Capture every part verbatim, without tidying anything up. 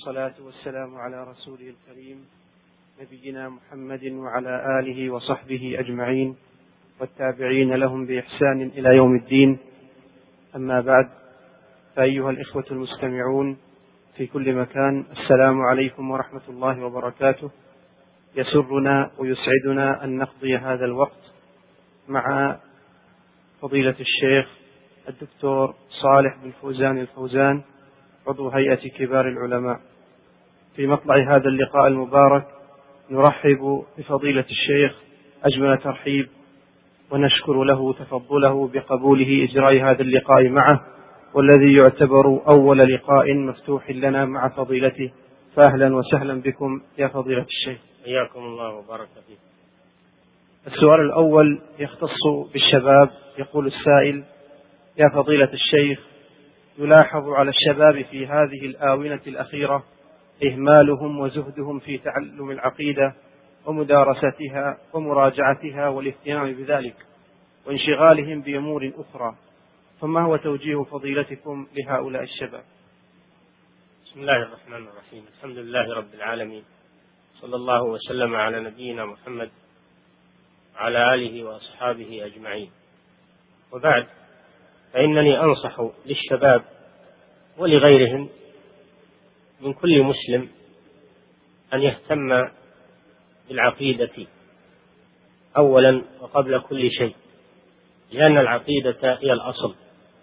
والصلاة والسلام على رسوله الكريم نبينا محمد وعلى آله وصحبه أجمعين والتابعين لهم بإحسان إلى يوم الدين. أما بعد، فأيها الإخوة المستمعون في كل مكان، السلام عليكم ورحمة الله وبركاته. يسرنا ويسعدنا أن نقضي هذا الوقت مع فضيلة الشيخ الدكتور صالح بن فوزان الفوزان، عضو هيئة كبار العلماء. في مطلع هذا اللقاء المبارك نرحب بفضيلة الشيخ أجمل ترحيب، ونشكر له تفضله بقبوله إجراء هذا اللقاء معه، والذي يعتبر أول لقاء مفتوح لنا مع فضيلته، فأهلا وسهلا بكم يا فضيلة الشيخ. حياكم الله وبارك فيكم. السؤال الأول يختص بالشباب. يقول السائل: يا فضيلة الشيخ، يلاحظ على الشباب في هذه الآونة الأخيرة إهمالهم وزهدهم في تعلم العقيدة ومدارستها ومراجعتها والاهتمام بذلك، وانشغالهم بأمور أخرى، فما هو توجيه فضيلتكم لهؤلاء الشباب؟ بسم الله الرحمن الرحيم. الحمد لله رب العالمين، صلى الله وسلم على نبينا محمد وعلى آله وأصحابه أجمعين. وبعد، فإنني أنصح للشباب ولغيرهم من كل مسلم أن يهتم بالعقيدة أولا وقبل كل شيء، لأن العقيدة هي الأصل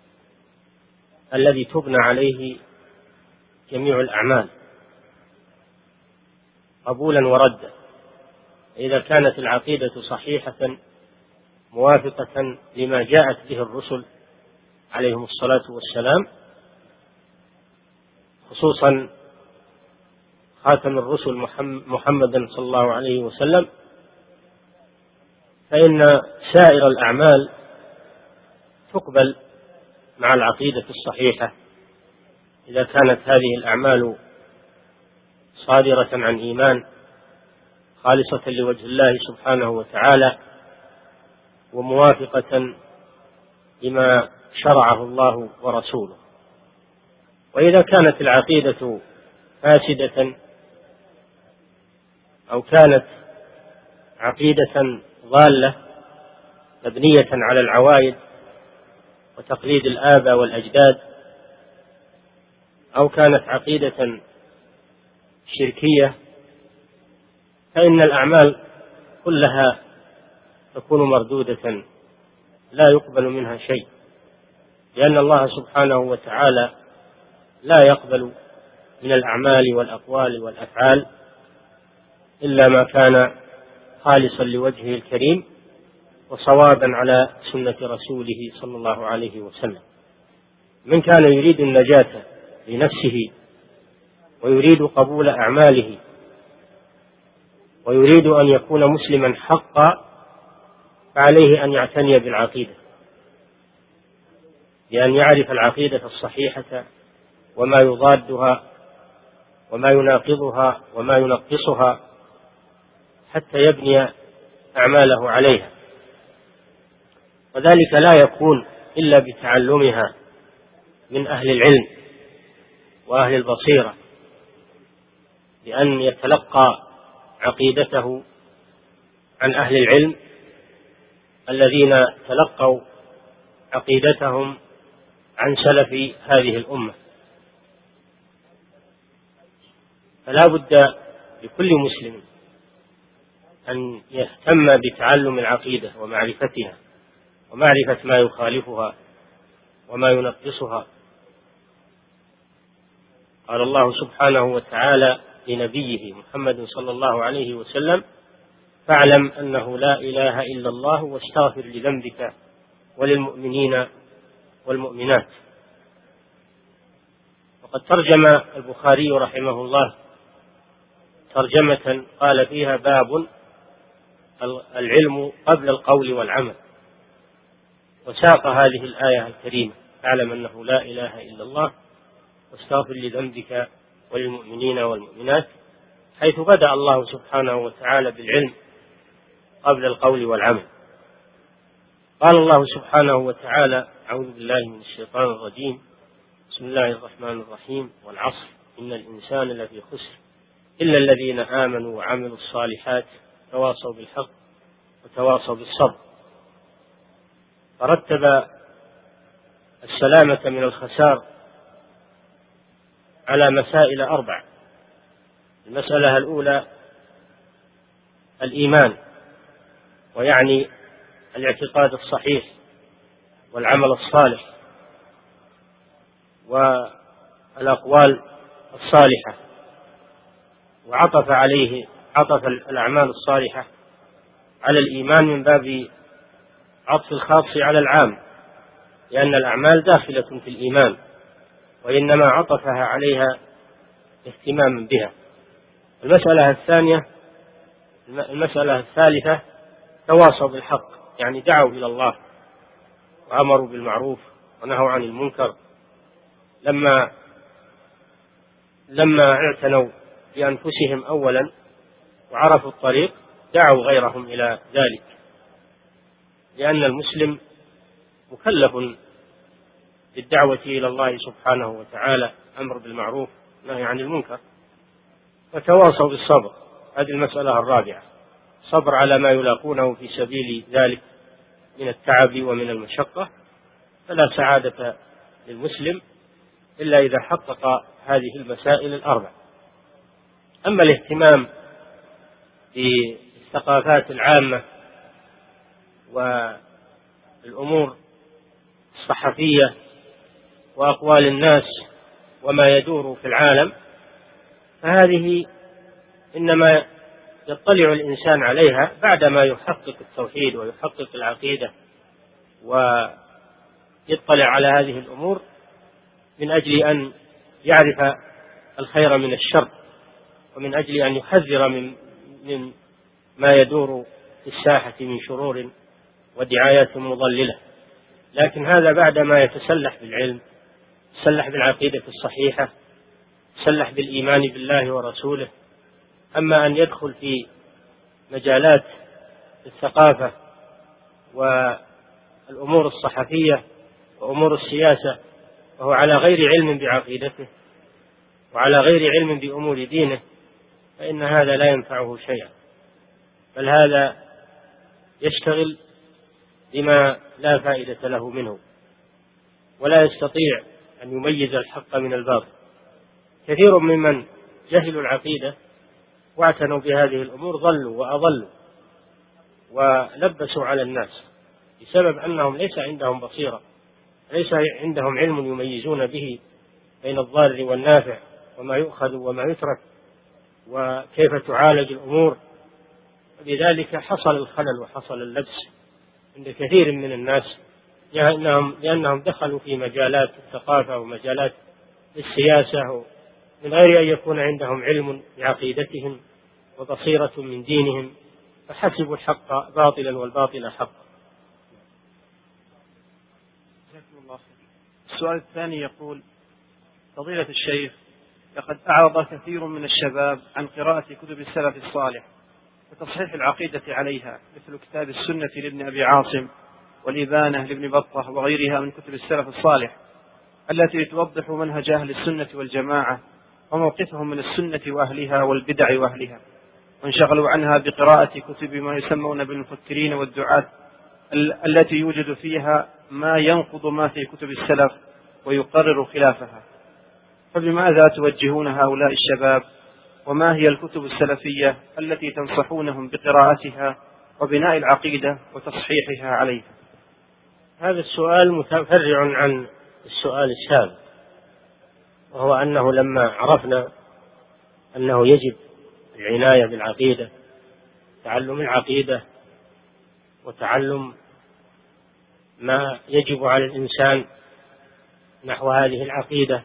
الذي تبنى عليه جميع الأعمال قبولا وردا. إذا كانت العقيدة صحيحة موافقة لما جاءت به الرسل عليهم الصلاة والسلام، خصوصا خاتم الرسل محمدا صلى الله عليه وسلم، فإن سائر الأعمال تقبل مع العقيدة الصحيحة، إذا كانت هذه الأعمال صادرة عن إيمان خالصة لوجه الله سبحانه وتعالى، وموافقة لما شرعه الله ورسوله. وإذا كانت العقيدة فاسدة أو كانت عقيدة ضالة مبنية على العوائد وتقليد الآباء والأجداد، أو كانت عقيدة شركية، فإن الأعمال كلها تكون مردودة لا يقبل منها شيء، لأن الله سبحانه وتعالى لا يقبل من الأعمال والأقوال والأفعال إلا ما كان خالصا لوجهه الكريم وصوابا على سنة رسوله صلى الله عليه وسلم. من كان يريد النجاة لنفسه ويريد قبول أعماله ويريد أن يكون مسلما حقا، فعليه أن يعتني بالعقيدة، بأن يعرف العقيدة الصحيحة وما يضادها وما يناقضها وما ينقصها، حتى يبني أعماله عليها. وذلك لا يكون إلا بتعلمها من أهل العلم وأهل البصيرة، بأن يتلقى عقيدته عن أهل العلم الذين تلقوا عقيدتهم عن سلف هذه الأمة. فلا بد لكل مسلم أن يهتم بتعلم العقيدة ومعرفتها ومعرفة ما يخالفها وما ينقصها. قال الله سبحانه وتعالى لنبيه محمد صلى الله عليه وسلم: فاعلم أنه لا إله إلا الله واستغفر لذنبك وللمؤمنين والمؤمنات. وقد ترجم البخاري رحمه الله ترجمة قال فيها: باب العلم قبل القول والعمل، وساق هذه الآية الكريمة: فاعلم أنه لا إله إلا الله واستغفر لذنبك وللمؤمنين والمؤمنات، حيث بدأ الله سبحانه وتعالى بالعلم قبل القول والعمل. قال الله سبحانه وتعالى: أعوذ بالله من الشيطان الرجيم، بسم الله الرحمن الرحيم، والعصر إن الإنسان لفي خسر إلا الذين آمنوا وعملوا الصالحات تواصوا بالحق وتواصوا بالصبر. فرتب السلامة من الخسار على مسائل أربع. المسألة الأولى الإيمان، ويعني الاعتقاد الصحيح والعمل الصالح والأقوال الصالحة، وعطف عليه عطف الأعمال الصالحة على الإيمان من باب عطف الخاص على العام، لأن الأعمال داخلة في الإيمان، وإنما عطفها عليها اهتماما بها. المسألة الثانية المسألة الثالثة تواصوا بالحق، يعني دعوا إلى الله وأمروا بالمعروف ونهوا عن المنكر. لما لما اعتنوا بأنفسهم أولا وعرفوا الطريق دعوا غيرهم إلى ذلك، لأن المسلم مكلف بالدعوة إلى الله سبحانه وتعالى، أمر بالمعروف نهي عن المنكر. وتواصوا بالصبر، هذه المسألة الرابعة، صبر على ما يلاقونه في سبيل ذلك من التعب ومن المشقة. فلا سعادة للمسلم إلا إذا حقق هذه المسائل الأربع. أما الاهتمام بالثقافات العامة والأمور الصحفية وأقوال الناس وما يدور في العالم، فهذه إنما يطلع الإنسان عليها بعدما يحقق التوحيد ويحقق العقيدة، ويطلع على هذه الأمور من أجل أن يعرف الخير من الشر، ومن أجل أن يحذر من من ما يدور في الساحة من شرور ودعايات مضللة. لكن هذا بعدما يتسلح بالعلم، يتسلح بالعقيدة الصحيحة، يتسلح بالإيمان بالله ورسوله. أما أن يدخل في مجالات الثقافة والأمور الصحفية وأمور السياسة وهو على غير علم بعقيدته وعلى غير علم بأمور دينه، فإن هذا لا ينفعه شيئا، بل هذا يشتغل بما لا فائدة له منه، ولا يستطيع أن يميز الحق من الباطل. كثير ممن جهلوا العقيدة واعتنوا بهذه الأمور ضلوا وأضلوا ولبسوا على الناس، بسبب أنهم ليس عندهم بصيرة، ليس عندهم علم يميزون به بين الضار والنافع، وما يؤخذ وما يترك، وكيف تعالج الأمور. لذلك حصل الخلل وحصل اللبس عند كثير من الناس، لأنهم, لأنهم دخلوا في مجالات الثقافة ومجالات السياسة من غير أن يكون عندهم علم بعقيدتهم وبصيرة من دينهم، فحسبوا الحق باطلا والباطل حقا. السؤال الثاني يقول: فضيلة الشيخ، لقد أعرض كثير من الشباب عن قراءة كتب السلف الصالح وتصحيح العقيدة عليها، مثل كتاب السنة لابن أبي عاصم والإبانة لابن بطة وغيرها من كتب السلف الصالح التي توضح منهج أهل السنة والجماعة وموقفهم من السنة وأهلها والبدع وأهلها، وانشغلوا عنها بقراءة كتب ما يسمون بالمفكرين والدعاة التي يوجد فيها ما ينقض ما في كتب السلف ويقرر خلافها. فبماذا توجهون هؤلاء الشباب؟ وما هي الكتب السلفية التي تنصحونهم بقراءتها وبناء العقيدة وتصحيحها عليها؟ هذا السؤال متفرع عن السؤال السابق، وهو أنه لما عرفنا أنه يجب العناية بالعقيدة، تعلم العقيدة وتعلم ما يجب على الإنسان نحو هذه العقيدة،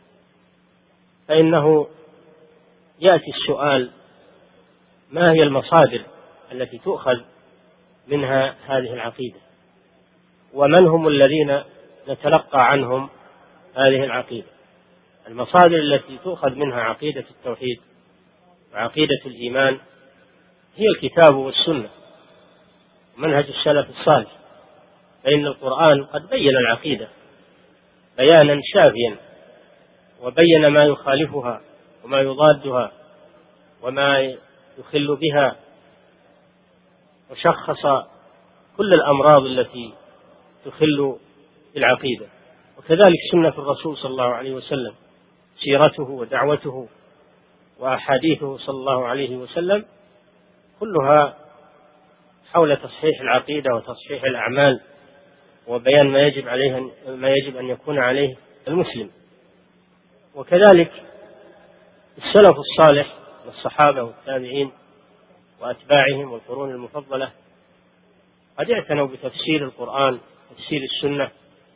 فإنه يأتي السؤال: ما هي المصادر التي تؤخذ منها هذه العقيدة؟ ومن هم الذين نتلقى عنهم هذه العقيدة؟ المصادر التي تؤخذ منها عقيدة التوحيد وعقيدة الإيمان هي الكتاب والسنة ومنهج السلف الصالح، فإن القرآن قد بين العقيدة بيانا شافيا وبين ما يخالفها وما يضادها وما يخل بها، وشخص كل الأمراض التي تخل بالعقيدة. وكذلك سنة الرسول صلى الله عليه وسلم، سيرته ودعوته وأحاديثه صلى الله عليه وسلم كلها حول تصحيح العقيدة وتصحيح الأعمال وبيان ما يجب عليه ما يجب أن يكون عليه المسلم. وكذلك السلف الصالح والصحابة والتابعين وأتباعهم والقرون المفضلة قد اعتنوا بتفسير القرآن وتفسير السنة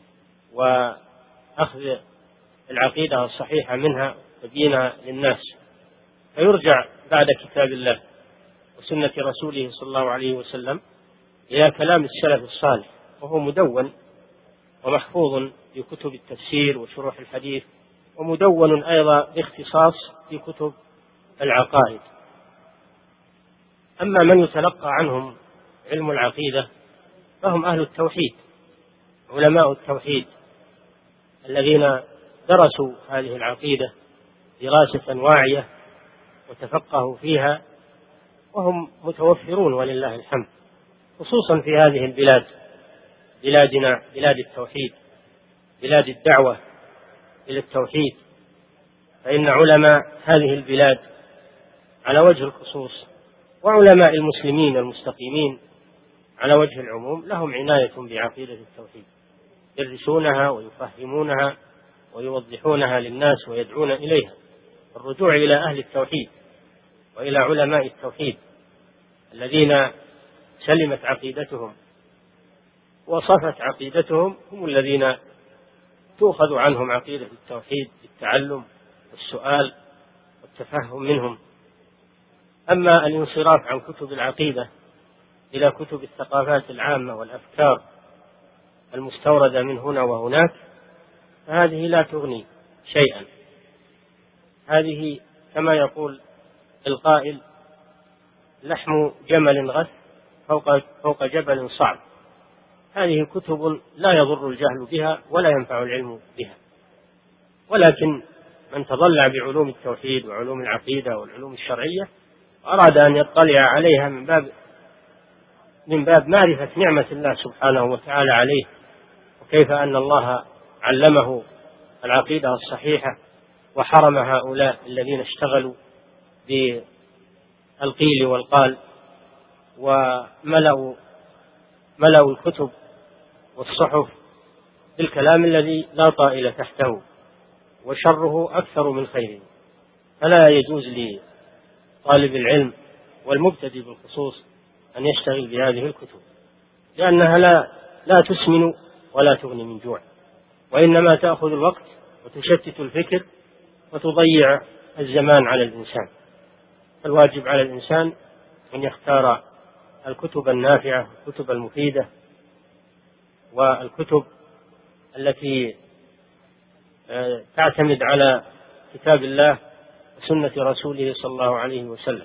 وأخذ العقيدة الصحيحة منها وتبيينها للناس، فيرجع بعد كتاب الله وسنة رسوله صلى الله عليه وسلم إلى كلام السلف الصالح، وهو مدون ومحفوظ في كتب التفسير وشروح الحديث، ومدون أيضا باختصاص في كتب العقائد. أما من يتلقى عنهم علم العقيدة فهم أهل التوحيد، علماء التوحيد الذين درسوا هذه العقيدة دراسة واعية وتفقهوا فيها، وهم متوفرون ولله الحمد، خصوصا في هذه البلاد، بلادنا بلاد التوحيد، بلاد الدعوة إلى التوحيد، فإن علماء هذه البلاد على وجه الخصوص وعلماء المسلمين المستقيمين على وجه العموم لهم عناية بعقيدة التوحيد، يدرسونها ويفهمونها ويوضحونها للناس ويدعون إليها. الرجوع إلى أهل التوحيد وإلى علماء التوحيد الذين سلمت عقيدتهم وصفت عقيدتهم هم الذين تؤخذ عنهم عقيدة التوحيد بالتعلم والسؤال والتفهم منهم. أما الانصراف عن كتب العقيدة إلى كتب الثقافات العامة والأفكار المستوردة من هنا وهناك فهذه لا تغني شيئا. هذه كما يقول القائل: لحم جمل غث فوق, فوق جبل صعب. هذه كتب لا يضر الجهل بها ولا ينفع العلم بها، ولكن من تضلع بعلوم التوحيد وعلوم العقيدة والعلوم الشرعية أراد أن يطلع عليها من باب من باب معرفة نعمة الله سبحانه وتعالى عليه، وكيف أن الله علمه العقيدة الصحيحة وحرم هؤلاء الذين اشتغلوا بالقيل والقال وملأوا ملأوا الكتب والصحف بالكلام الذي لا طائل تحته وشره أكثر من خيره. فلا يجوز لطالب العلم والمبتدئ بالخصوص أن يشتغل بهذه الكتب، لأنها لا, لا تسمن ولا تغني من جوع، وإنما تأخذ الوقت وتشتت الفكر وتضيع الزمان على الإنسان. الواجب على الإنسان أن يختار الكتب النافعة، الكتب المفيدة، والكتب التي تعتمد على كتاب الله وسنة رسوله صلى الله عليه وسلم.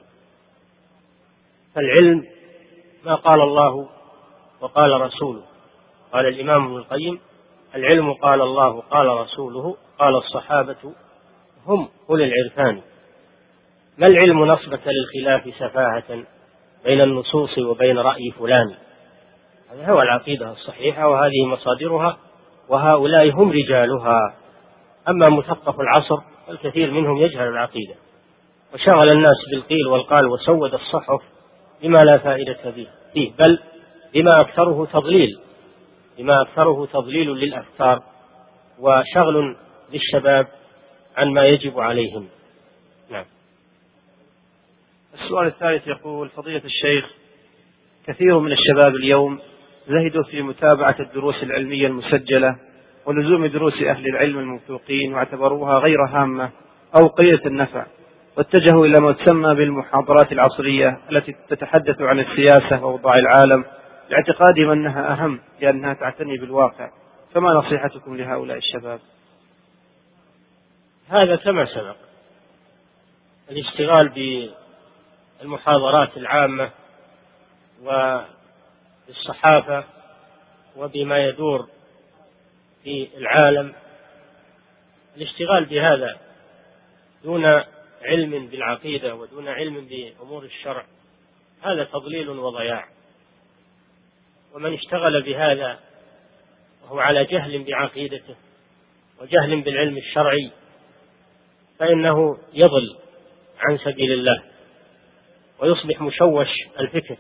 فالعلم ما قال الله وقال رسوله. قال الإمام ابن القيم: العلم قال الله قال رسوله قال الصحابة هم أولي العرفان. ما العلم نصبك للخلاف سفاهة بين النصوص وبين رأي فلان. هذا هو العقيدة الصحيحة، وهذه مصادرها، وهؤلاء هم رجالها. أما مثقف العصر الكثير منهم يجهل العقيدة وشغل الناس بالقيل والقال وسود الصحف بما لا فائدة فيه، بل بما أكثره تضليل بما أكثره تضليل للأفكار وشغل للشباب عن ما يجب عليهم. نعم. السؤال الثالث يقول: فضيلة الشيخ، كثير من الشباب اليوم زهدوا في متابعة الدروس العلمية المسجلة ولزوم دروس أهل العلم الموثوقين واعتبروها غير هامة أو قليلة النفع، واتجهوا إلى ما تسمى بالمحاضرات العصرية التي تتحدث عن السياسة وأوضاع العالم لاعتقادهم أنها أهم لأنها تعتني بالواقع. فما نصيحتكم لهؤلاء الشباب؟ هذا كما سبق، الاشتغال بالمحاضرات العامة وبالصحافة وبما يدور في العالم الاشتغال بهذا دون علم بالعقيدة ودون علم بأمور الشرع هذا تضليل وضياع، ومن اشتغل بهذا وهو على جهل بعقيدته وجهل بالعلم الشرعي فإنه يضل عن سبيل الله ويصبح مشوش الفكر،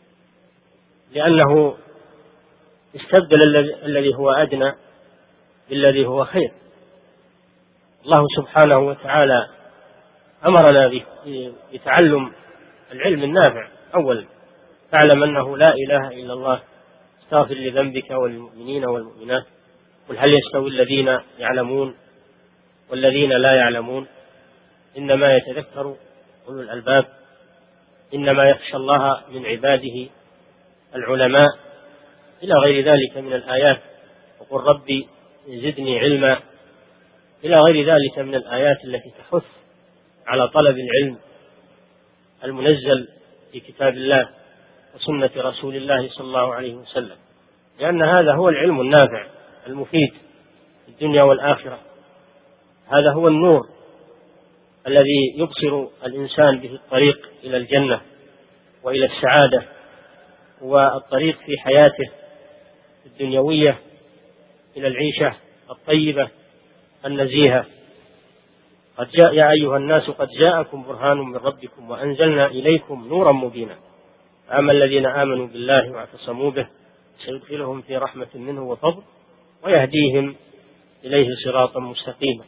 لأنه استبدل الذي هو أدنى بالذي هو خير. الله سبحانه وتعالى أمرنا بتعلم العلم النافع أولا، فاعلم أنه لا إله إلا الله، استغفر لذنبك وللمؤمنين والمؤمنات، قل هل يستوي الذين يعلمون والذين لا يعلمون، إنما يتذكر أولو الألباب، إنما يخشى الله من عباده العلماء، إلى غير ذلك من الآيات، وقل ربي زدني علما، إلى غير ذلك من الآيات التي تحث على طلب العلم المنزل في كتاب الله وسنة رسول الله صلى الله عليه وسلم، لأن هذا هو العلم النافع المفيد في الدنيا والآخرة. هذا هو النور الذي يبصر الإنسان به الطريق إلى الجنة وإلى السعادة والطريق في حياته الدنيوية إلى العيشة الطيبة النزيهة. قد جاء يا أيها الناس قد جاءكم برهان من ربكم وأنزلنا إليكم نورا مبينا، أما الذين آمنوا بالله واعتصموا به سيدخلهم في رحمة منه وفضل ويهديهم إليه صراطا مستقيما.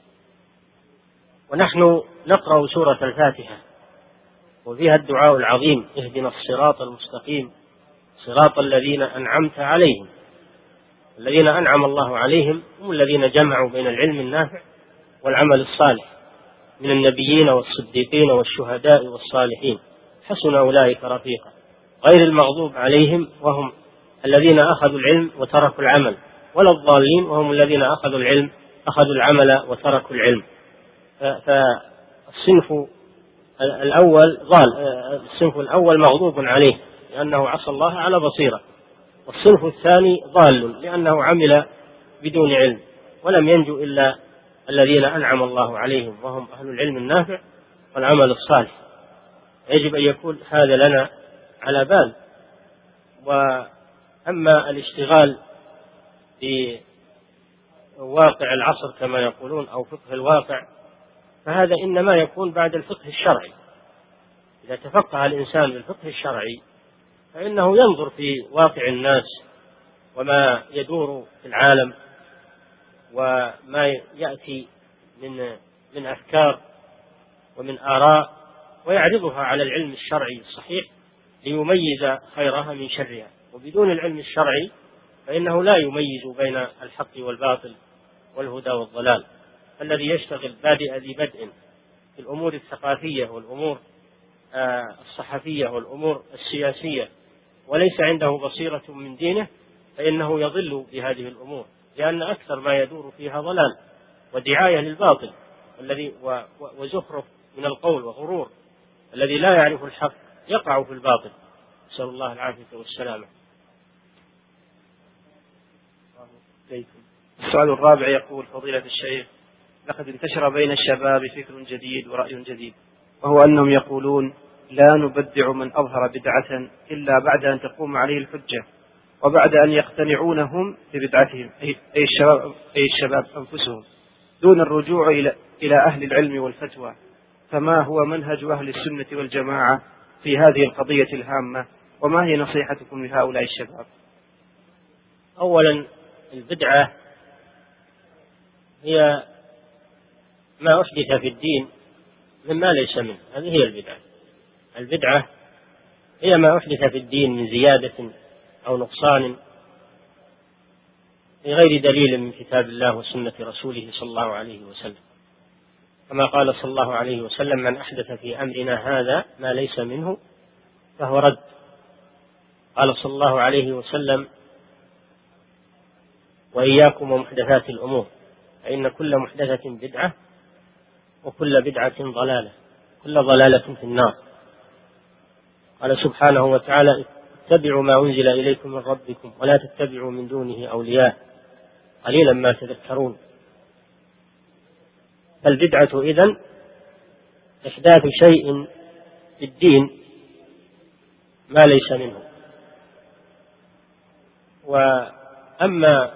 ونحن نقرأ سورة الفاتحة وفيها الدعاء العظيم اهدنا الصراط المستقيم صراط الذين أنعمت عليهم. الذين أنعم الله عليهم هم الذين جمعوا بين العلم النافع والعمل الصالح من النبيين والصديقين والشهداء والصالحين، حسن أولئك رفيقا، غير المغضوب عليهم وهم الذين أخذوا العلم وتركوا العمل، ولا الضالين وهم الذين أخذوا العلم أخذوا العمل وتركوا العلم. فالصنف الأول ضال، الصنف الأول مغضوب عليه لأنه عصى الله على بصيرة، والصنف الثاني ضال لأنه عمل بدون علم، ولم ينجو إلا الذين أنعم الله عليهم وهم أهل العلم النافع والعمل الصالح. يجب أن يكون هذا لنا على بال. وأما الاشتغال بواقع العصر كما يقولون أو فقه الواقع فهذا إنما يكون بعد الفقه الشرعي. إذا تفقه الإنسان بالفقه الشرعي فإنه ينظر في واقع الناس وما يدور في العالم وما يأتي من من أفكار ومن آراء ويعرضها على العلم الشرعي الصحيح ليميز خيرها من شرها. وبدون العلم الشرعي فإنه لا يميز بين الحق والباطل والهدى والضلال. الذي يشتغل بادئ ذي بدء في الأمور الثقافية والأمور الصحفية والأمور السياسية وليس عنده بصيرة من دينه فإنه يضل بهذه الأمور، لأن أكثر ما يدور فيها ضلال ودعاية للباطل الذي وزخرف من القول وغرور. الذي لا يعرف الحق يقع في الباطل، نسأل الله العافية والسلامة. السؤال الرابع يقول فضيلة الشيخ: لقد انتشر بين الشباب فكر جديد ورأي جديد، وهو أنهم يقولون لا نبدع من أظهر بدعة إلا بعد أن تقوم عليه الحجة وبعد أن يقتنعون هم ببدعتهم، أي الشباب, أي الشباب أنفسهم، دون الرجوع إلى, إلى أهل العلم والفتوى. فما هو منهج أهل السنة والجماعة في هذه القضية الهامة، وما هي نصيحتكم لهؤلاء الشباب؟ أولا البدعة هي ما أحدث في الدين مما ليس منه، هذه هي البدعة. البدعة هي ما أحدث في الدين من زيادة أو نقصان بغير دليل من كتاب الله وسنة رسوله صلى الله عليه وسلم، كما قال صلى الله عليه وسلم: من أحدث في أمرنا هذا ما ليس منه فهو رد. قال صلى الله عليه وسلم: وإياكم ومحدثات الأمور فإن كل محدثة بدعة وكل بدعة ضلالة كل ضلالة في النار. قال سبحانه وتعالى: اتبعوا ما أنزل إليكم من ربكم ولا تتبعوا من دونه أولياء قليلا ما تذكرون. فالبدعة إذن إحداث شيء في الدين ما ليس منه. وأما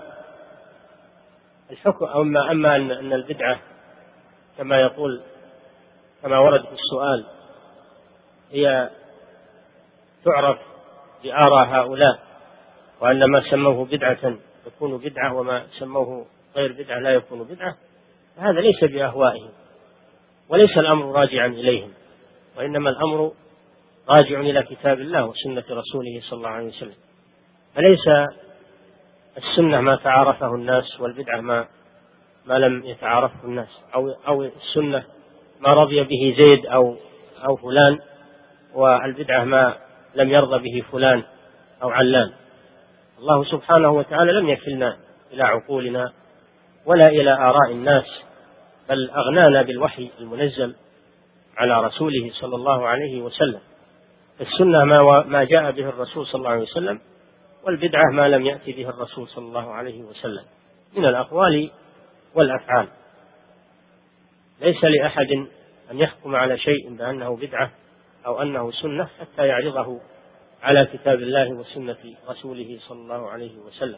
الحكم أما أما أن البدعة كما يقول كما ورد في السؤال هي تعرف بآراء هؤلاء، وأن ما سموه بدعة يكون بدعة وما سموه غير بدعة لا يكون بدعة، فهذا ليس بأهوائهم وليس الأمر راجعا إليهم، وإنما الأمر راجع إلى كتاب الله وسنة رسوله صلى الله عليه وسلم. فليس السنة ما تعارفه الناس، والبدعة ما ما لم يتعارفه الناس، أو أو السنة ما رضي به زيد أو أو فلان، والبدعة ما لم يرضى به فلان أو علان. الله سبحانه وتعالى لم يكلنا إلى عقولنا ولا إلى آراء الناس، بل أغنانا بالوحي المنزل على رسوله صلى الله عليه وسلم. السنة ما ما جاء به الرسول صلى الله عليه وسلم، والبدعة ما لم يأتي به الرسول صلى الله عليه وسلم من الأقوال والأفعال. ليس لأحد أن يحكم على شيء بأنه بدعة أو أنه سنة حتى يعرضه على كتاب الله وسنة رسوله صلى الله عليه وسلم.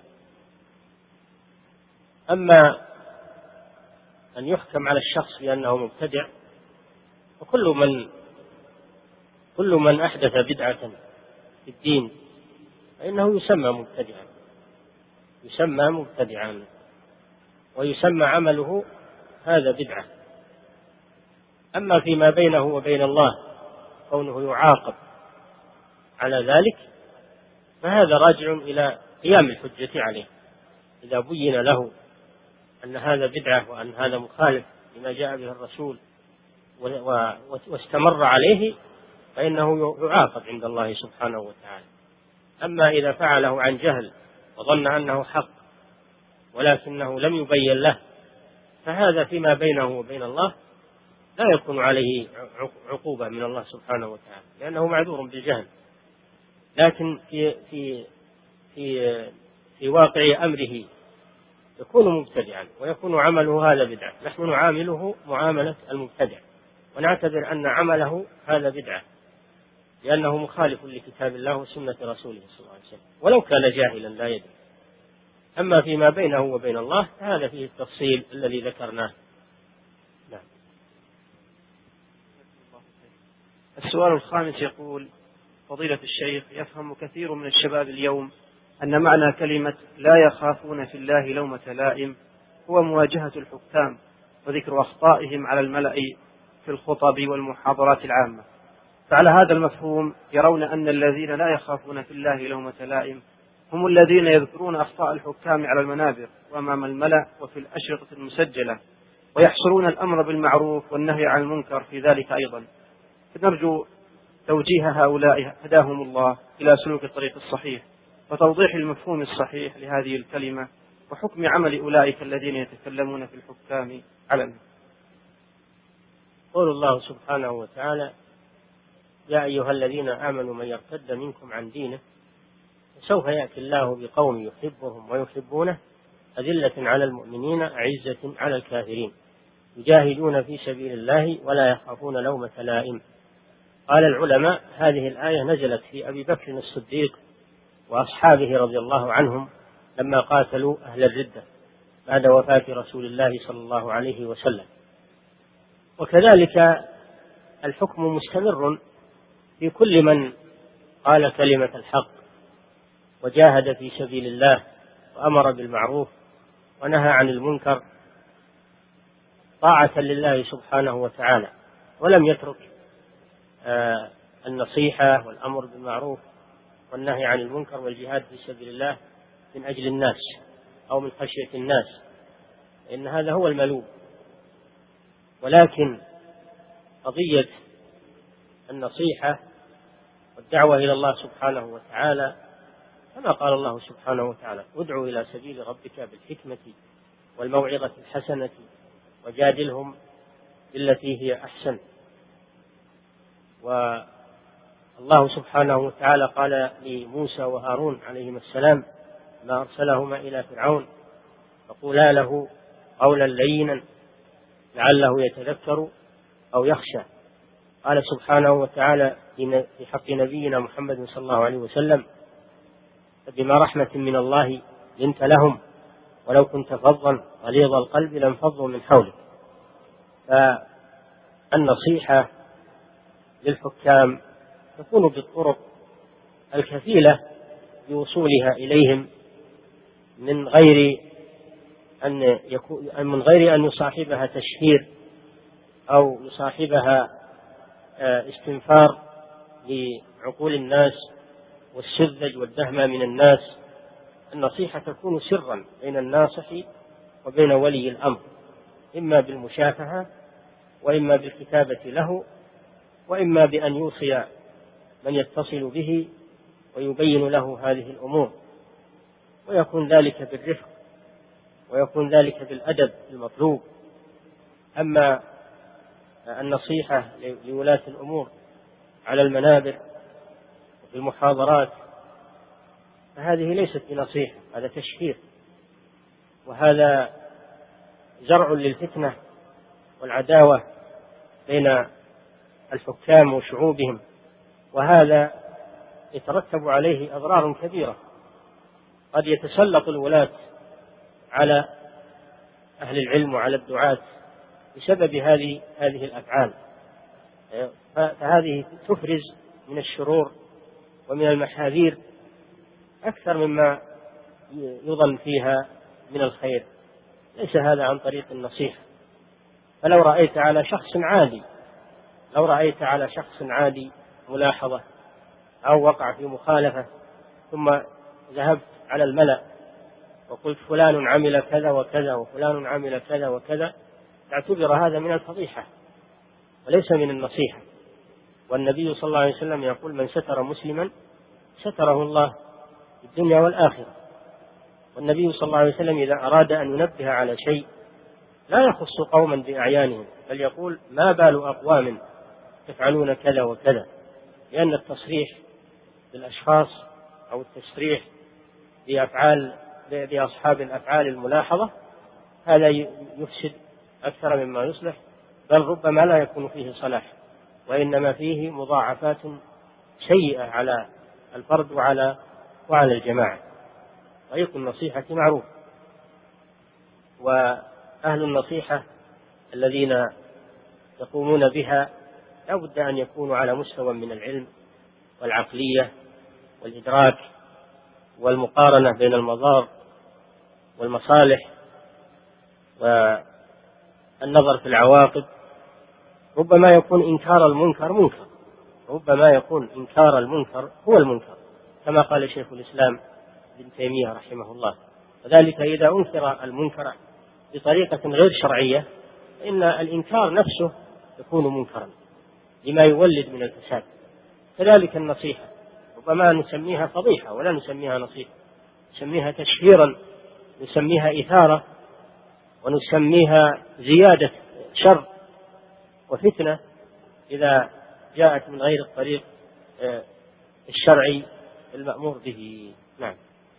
أما أن يحكم على الشخص بأنه مبتدع، وكل من كل من أحدث بدعة في الدين فإنه يسمى مبتدعا يسمى مبتدعا ويسمى عمله هذا بدعة. أما فيما بينه وبين الله كونه يعاقب على ذلك فهذا راجع إلى قيام الحجة عليه. إذا بين له أن هذا بدعة وأن هذا مخالف لما جاء به الرسول واستمر عليه فإنه يعاقب عند الله سبحانه وتعالى. أما إذا فعله عن جهل وظن أنه حق ولكنه لم يبين له فهذا فيما بينه وبين الله لا يكون عليه عقوبة من الله سبحانه وتعالى لأنه معذور بالجهل. لكن في في في في واقع أمره يكون مبتدعا ويكون عمله هذا بدعة. نحن نعامله معاملة المبتدع ونعتبر أن عمله هذا بدعة لأنه مخالف لكتاب الله وسنة رسوله صلى الله عليه وسلم ولو كان جاهلا لا يدري. أما فيما بينه وبين الله هذا فيه التفصيل الذي ذكرناه. نعم. السؤال الخامس يقول: فضيلة الشيخ، يفهم كثير من الشباب اليوم أن معنى كلمة لا يخافون في الله لومة لائم هو مواجهة الحكام وذكر أخطائهم على الملأ في الخطب والمحاضرات العامة، فعلى هذا المفهوم يرون أن الذين لا يخافون في الله لومة لائم هم الذين يذكرون أخطاء الحكام على المنابر وأمام الملأ وفي الأشرطة المسجلة، ويحصرون الأمر بالمعروف والنهي عن المنكر في ذلك أيضا. فنرجو توجيه هؤلاء هداهم الله إلى سلوك الطريق الصحيح وتوضيح المفهوم الصحيح لهذه الكلمة وحكم عمل أولئك الذين يتكلمون في الحكام علنا. قول الله سبحانه وتعالى: يا أيها الذين آمنوا من يرتد منكم عن دينه فسوف يأتي الله بقوم يحبهم ويحبونه أذلة على المؤمنين أعزة على الكافرين يجاهدون في سبيل الله ولا يخافون لومة لائم. قال العلماء: هذه الآية نزلت في أبي بكر الصديق وأصحابه رضي الله عنهم لما قاتلوا أهل الردة بعد وفاة رسول الله صلى الله عليه وسلم. وكذلك الحكم مستمر في كل من قال كلمة الحق وجاهد في سبيل الله وأمر بالمعروف ونهى عن المنكر طاعة لله سبحانه وتعالى، ولم يترك آه النصيحة والأمر بالمعروف والنهي عن المنكر والجهاد في سبيل الله من أجل الناس أو من خشية الناس، إن هذا هو الملوم. ولكن قضية النصيحة والدعوة إلى الله سبحانه وتعالى كما قال الله سبحانه وتعالى: ادع إلى سبيل ربك بالحكمة والموعظة الحسنة وجادلهم بالتي هي أحسن. والله سبحانه وتعالى قال لموسى وهارون عليهما السلام ما أرسلهما إلى فرعون: فقولا له قولا لينا لعله يتذكر أو يخشى. قال سبحانه وتعالى في حق نبينا محمد صلى الله عليه وسلم: فبما رحمة من الله لنت لهم ولو كنت فظا غليظ القلب لانفضوا من حولك. فالنصيحة للحكام تكون بالطرق الكفيلة بوصولها إليهم من غير أن يكون من غير أن يصاحبها تشهير أو يصاحبها استنفار لعقول الناس والسذج والدهمة من الناس. النصيحة تكون سرا بين الناصح وبين ولي الأمر، إما بالمشافهة وإما بالكتابة له وإما بأن يوصي من يتصل به ويبين له هذه الأمور، ويكون ذلك بالرفق ويكون ذلك بالأدب المطلوب. أما النصيحة لولاة الأمور على المنابر وفي المحاضرات فهذه ليست بنصيحة، هذا تشهير، وهذا زرع للفتنة والعداوة بين الحكام وشعوبهم، وهذا يترتب عليه أضرار كبيرة. قد يتسلط الولاة على أهل العلم وعلى الدعاة بسبب هذه هذه الأفعال، فهذه تفرز من الشرور ومن المحاذير أكثر مما يظن فيها من الخير. ليس هذا عن طريق النصيحة. فلو رأيت على شخص عادي لو رأيت على شخص عادي ملاحظة أو وقع في مخالفة ثم ذهبت على الملأ وقلت فلان عمل كذا وكذا وفلان عمل كذا وكذا، تعتبر هذا من الفضيحة وليس من النصيحة. والنبي صلى الله عليه وسلم يقول: من ستر مسلما ستره الله في الدنيا والآخرة. والنبي صلى الله عليه وسلم إذا أراد أن ينبه على شيء لا يخص قوما بأعيانهم، بل يقول: ما بال أقوام تفعلون كذا وكذا، لأن التصريح بالأشخاص أو التصريح بأفعال بأصحاب الأفعال الملاحظة هذا يفسد أكثر مما يصلح، بل ربما لا يكون فيه صلاح، وإنما فيه مضاعفات سيئة على الفرد وعلى وعلى الجماعة. طريق النصيحة معروف، وأهل النصيحة الذين يقومون بها لا بد أن يكونوا على مستوى من العلم والعقلية والإدراك والمقارنة بين المضار والمصالح والنظر في العواقب. ربما يكون إنكار المنكر منكر، ربما يكون إنكار المنكر هو المنكر، كما قال شيخ الإسلام ابن تيمية رحمه الله. وذلك إذا أنكر المنكر بطريقة غير شرعية فإن الإنكار نفسه يكون منكرا لما يولد من الفساد. كذلك النصيحة ربما نسميها فضيحة ولا نسميها نصيحة، نسميها تشهيرا، نسميها إثارة، ونسميها زيادة شر وفتنة إذا جاءت من غير الطريق الشرعي المأمور به. نعم.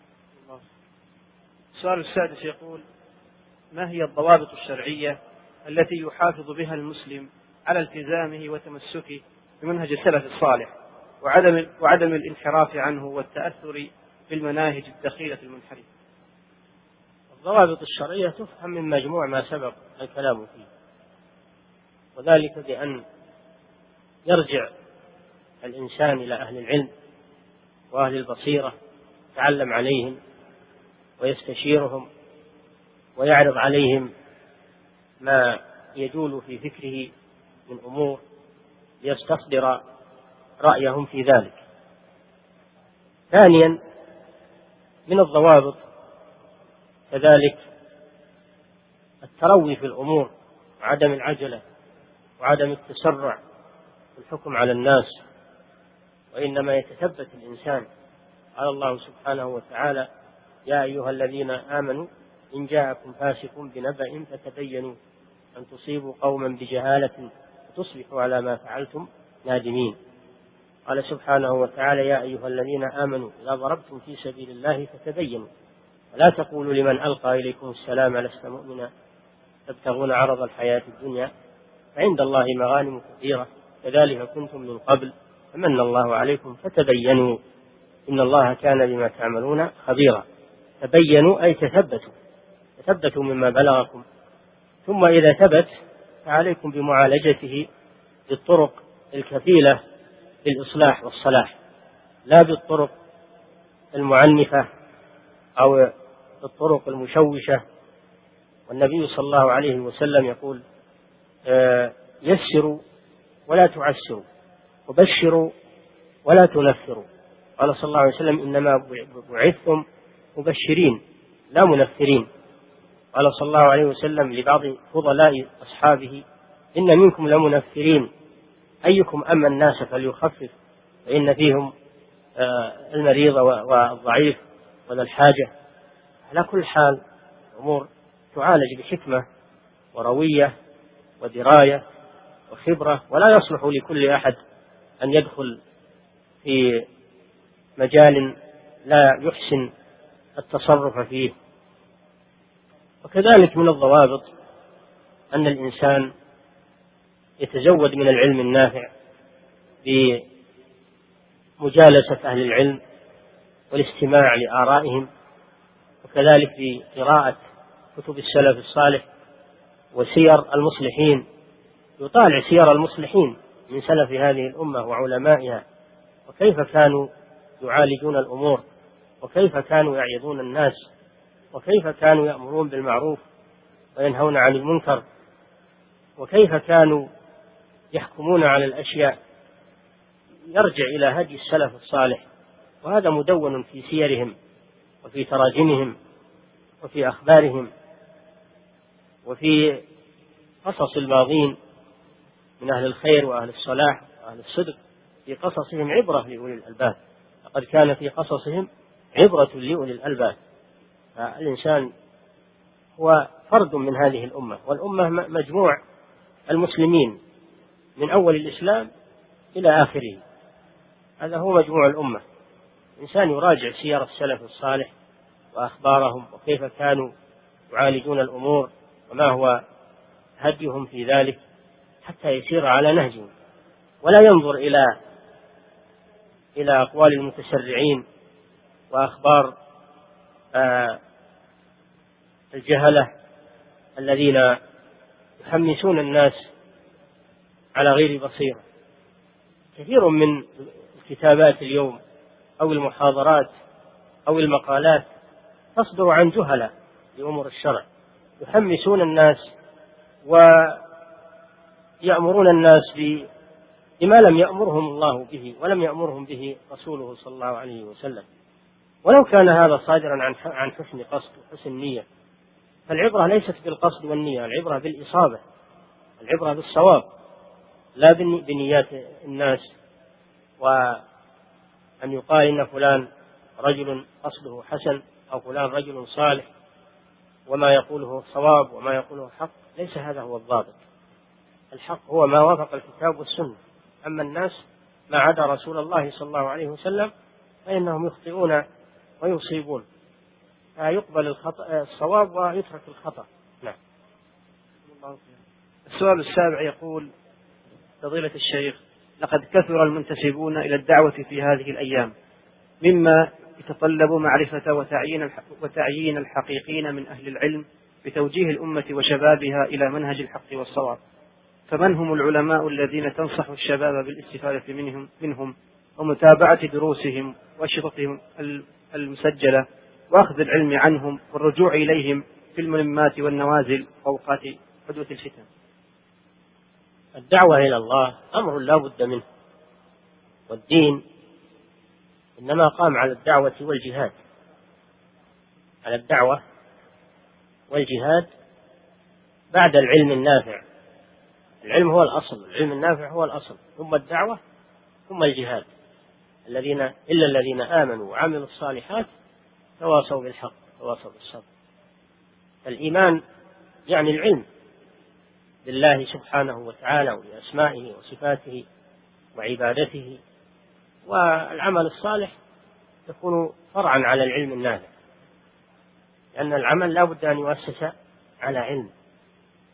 السؤال السادس يقول: ما هي الضوابط الشرعية التي يحافظ بها المسلم على التزامه وتمسكه بمنهج السلف الصالح وعدم وعدم الانحراف عنه والتأثر بالمناهج الدخيلة المنحرفة؟ الضوابط الشرعية تفهم من مجموع ما سبق الكلام فيه، وذلك بأن يرجع الإنسان إلى أهل العلم وأهل البصيرة، يتعلم عليهم ويستشيرهم ويعرض عليهم ما يجول في فكره من أمور ليستصدر رأيهم في ذلك. ثانيا من الضوابط كذلك التروي في الأمور وعدم العجلة وعدم التسرع في الحكم على الناس، وإنما يتثبت الإنسان. قال الله سبحانه وتعالى: يا أيها الذين آمنوا إن جاءكم فاسق بنبأ فتبينوا أن تصيبوا قوما بجهالة وتصبحوا على ما فعلتم نادمين. قال سبحانه وتعالى: يا أيها الذين آمنوا إذا ضربتم في سبيل الله فتبينوا ولا تقولوا لمن ألقى إليكم السلام لست مؤمنا تبتغون عرض الحياة الدنيا فعند الله مغانم كثيرة كذلك كنتم من قبل فمن الله عليكم فتبينوا إن الله كان بما تعملون خبيرا. تبينوا أي تثبتوا تثبتوا مما بلغكم، ثم إذا ثبت فعليكم بمعالجته بالطرق الكفيلة بالإصلاح والصلاح، لا بالطرق المعنفة أو الطرق المشوشة. والنبي صلى الله عليه وسلم يقول يسروا ولا تعسروا وبشروا ولا تنفروا. قال صلى الله عليه وسلم إنما بعثتم مبشرين لا منفرين. قال صلى الله عليه وسلم لبعض فضلاء أصحابه إن منكم لمنفرين أيكم أما الناس فليخفف فإن فيهم المريض والضعيف وذا الحاجة. على كل حال أمور تعالج بحكمة وروية ودراية وخبرة، ولا يصلح لكل أحد أن يدخل في مجال لا يحسن التصرف فيه. وكذلك من الضوابط أن الإنسان يتزود من العلم النافع بمجالسة أهل العلم والاستماع لآرائهم، وكذلك بقراءة كتب السلف الصالح وسير المصلحين. يطالع سير المصلحين من سلف هذه الأمة وعلمائها، وكيف كانوا يعالجون الأمور، وكيف كانوا يعظون الناس، وكيف كانوا يأمرون بالمعروف وينهون عن المنكر، وكيف كانوا يحكمون على الأشياء. يرجع إلى هدي السلف الصالح، وهذا مدون في سيرهم وفي تراجمهم وفي أخبارهم وفي قصص الماضين من أهل الخير وأهل الصلاح وأهل الصدق. في قصصهم عبرة لأولي الألباب، لقد كان في قصصهم عبرة لأولي الألباب. فالإنسان هو فرد من هذه الأمة، والأمة مجموع المسلمين من أول الإسلام إلى آخره، هذا هو مجموع الأمة. الإنسان يراجع سير السلف الصالح وأخبارهم وكيف كانوا يعالجون الأمور وما هو هديهم في ذلك حتى يسير على نهجهم، ولا ينظر إلى إلى أقوال المتسرعين وأخبار آه الجهلة الذين يحمسون الناس على غير بصيرة. كثير من الكتابات اليوم أو المحاضرات أو المقالات تصدر عن جهلة لأمور الشرع، يحمسون الناس ويأمرون الناس بما لم يأمرهم الله به ولم يأمرهم به رسوله صلى الله عليه وسلم. ولو كان هذا صادرا عن حسن قصد وحسن نية، فالعبرة ليست بالقصد والنية، العبرة بالإصابة، العبرة بالصواب، لا بنيات الناس، وأن يقال إن فلان رجل قصده حسن أو فلان رجل صالح وما يقوله صواب وما يقوله حق. ليس هذا هو الضابط. الحق هو ما وافق الكتاب والسنة، أما الناس ما عدا رسول الله صلى الله عليه وسلم فإنهم يخطئون ويصيبون، فيقبل الخطأ الصواب ويترك الخطأ. نعم. السؤال السابع يقول: فضيلة الشيخ، لقد كثر المنتسبون إلى الدعوة في هذه الأيام، مما يتطلب معرفة وتعيين وتعيين الحقيقين من أهل العلم بتوجيه الأمة وشبابها إلى منهج الحق والصواب، فمن هم العلماء الذين تنصح الشباب بالاستفادة منهم منهم ومتابعة دروسهم وأشرطهم المسجلة وأخذ العلم عنهم والرجوع إليهم في الملمات والنوازل وأوقات حدوث الفتن؟ الدعوة إلى الله أمر لا بد منه، والدين إنما قام على الدعوة والجهاد، على الدعوة والجهاد بعد العلم النافع. العلم هو الأصل، العلم النافع هو الأصل، ثم الدعوة ثم الجهاد. الذين إلا الذين آمنوا وعملوا الصالحات تواصوا بالحق تواصوا بالصبر. الإيمان يعني العلم بالله سبحانه وتعالى وبأسمائه وصفاته وعبادته، والعمل الصالح يكون فرعا على العلم النافع، لأن العمل لا بد أن يؤسس على علم.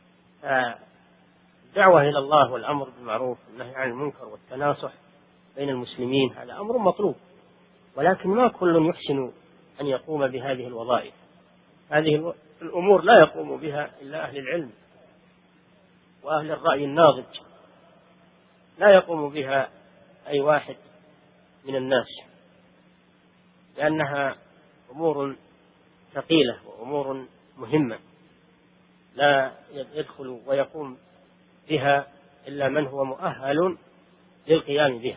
الدعوة إلى الله والأمر بالمعروف والنهي عن المنكر والتناصح بين المسلمين هذا أمر مطلوب، ولكن ما كل يحسن أن يقوم بهذه الوظائف. هذه الأمور لا يقوم بها إلا أهل العلم وأهل الرأي الناضج، لا يقوم بها أي واحد من الناس، لأنها أمور ثقيلة وأمور مهمة لا يدخل ويقوم بها إلا من هو مؤهل للقيام بها.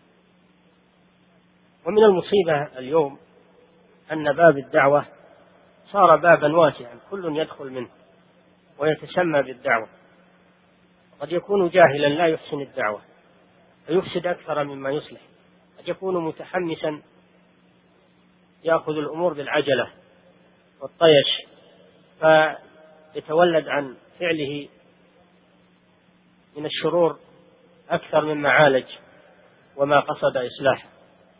ومن المصيبة اليوم أن باب الدعوة صار بابا واسعا كل يدخل منه ويتسمى بالدعوة، قد يكون جاهلا لا يحسن الدعوة فيفسد أكثر مما يصلح، قد يكون متحمسا يأخذ الأمور بالعجلة والطيش فيتولد عن فعله من الشرور أكثر مما عالج وما قصد إصلاحه.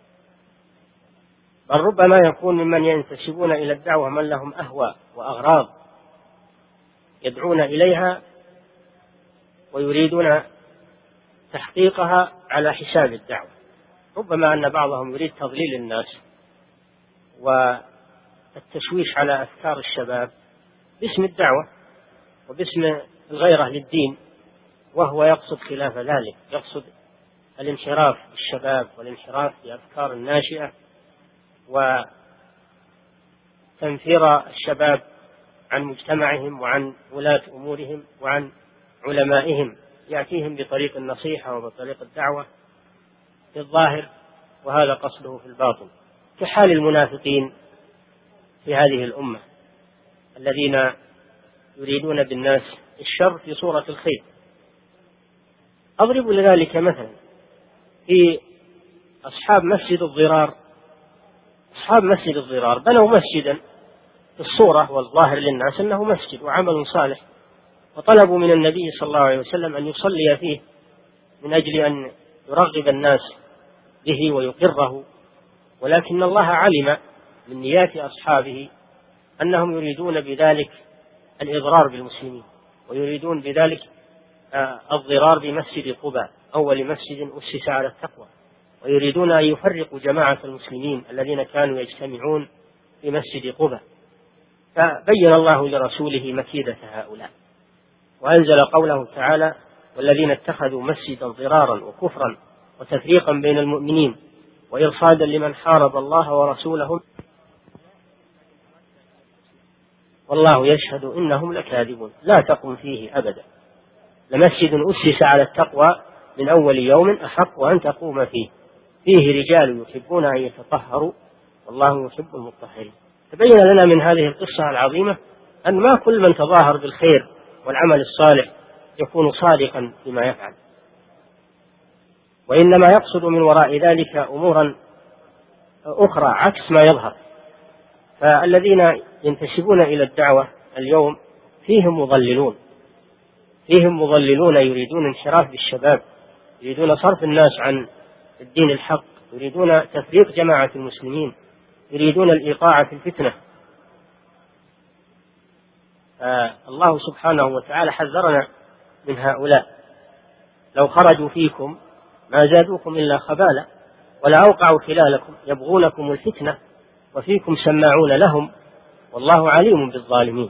بل ربما يكون ممن ينتسبون إلى الدعوة من لهم أهواء وأغراض يدعون إليها ويريدون تحقيقها على حساب الدعوة. ربما أن بعضهم يريد تضليل الناس والتشويش على أفكار الشباب باسم الدعوة وباسم الغيرة للدين، وهو يقصد خلاف ذلك، يقصد الانحراف بالشباب والانحراف بأفكار الناشئة وتنفير الشباب عن مجتمعهم وعن ولاة أمورهم وعن علمائهم، يأتيهم بطريق النصيحة وبطريق الدعوة في الظاهر وهذا قصده في الباطن، كحال المنافقين في هذه الأمة الذين يريدون بالناس الشر في صورة الخير. أضرب لذلك مثلا في أصحاب مسجد الضرار. أصحاب مسجد الضرار بنوا مسجدا في الصورة والظاهر للناس أنه مسجد وعمل صالح، وطلبوا من النبي صلى الله عليه وسلم أن يصلي فيه من أجل أن يرغب الناس به ويقره، ولكن الله علم من نيات أصحابه أنهم يريدون بذلك الإضرار بالمسلمين ويريدون بذلك الضرار بمسجد قباء أول مسجد أسس على التقوى، ويريدون أن يفرقوا جماعة المسلمين الذين كانوا يجتمعون في مسجد قباء. فبين الله لرسوله مكيدة هؤلاء وأنزل قوله تعالى: والذين اتخذوا مسجدا ضرارا وكفرا وتفريقا بين المؤمنين وإرصادا لمن حارب الله ورسوله والله يشهد إنهم لكاذبون. لا تقم فيه أبدا، لمسجد أسس على التقوى من أول يوم أحق أن تقوم فيه، فيه رجال يحبون أن يتطهروا والله يحب المطهرين. تبين لنا من هذه القصة العظيمة أن ما كل من تظاهر بالخير والعمل الصالح يكون صادقا فيما يفعل، وإنما يقصد من وراء ذلك أمورا أخرى عكس ما يظهر. فالذين ينتسبون إلى الدعوة اليوم فيهم مضللون، فيهم مضللون يريدون انحراف بالشباب، يريدون صرف الناس عن الدين الحق، يريدون تفريق جماعة المسلمين، يريدون الإيقاع في الفتنة. الله سبحانه وتعالى حذرنا من هؤلاء: لو خرجوا فيكم ما زادوكم إلا خبالا ولأوقعوا خلالكم يبغونكم الفتنة وفيكم سماعون لهم والله عليم بالظالمين.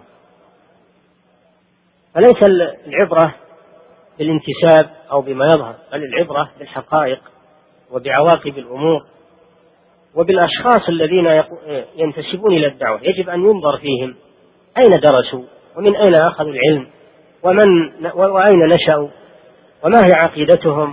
فليس العبرة بالانتساب أو بما يظهر، بل العبرة بالحقائق وبعواقب الأمور وبالأشخاص الذين ينتسبون إلى الدعوة. يجب أن ينظر فيهم أين درسوا ومن أين أخذوا العلم ومن وأين نشأوا وما هي عقيدتهم،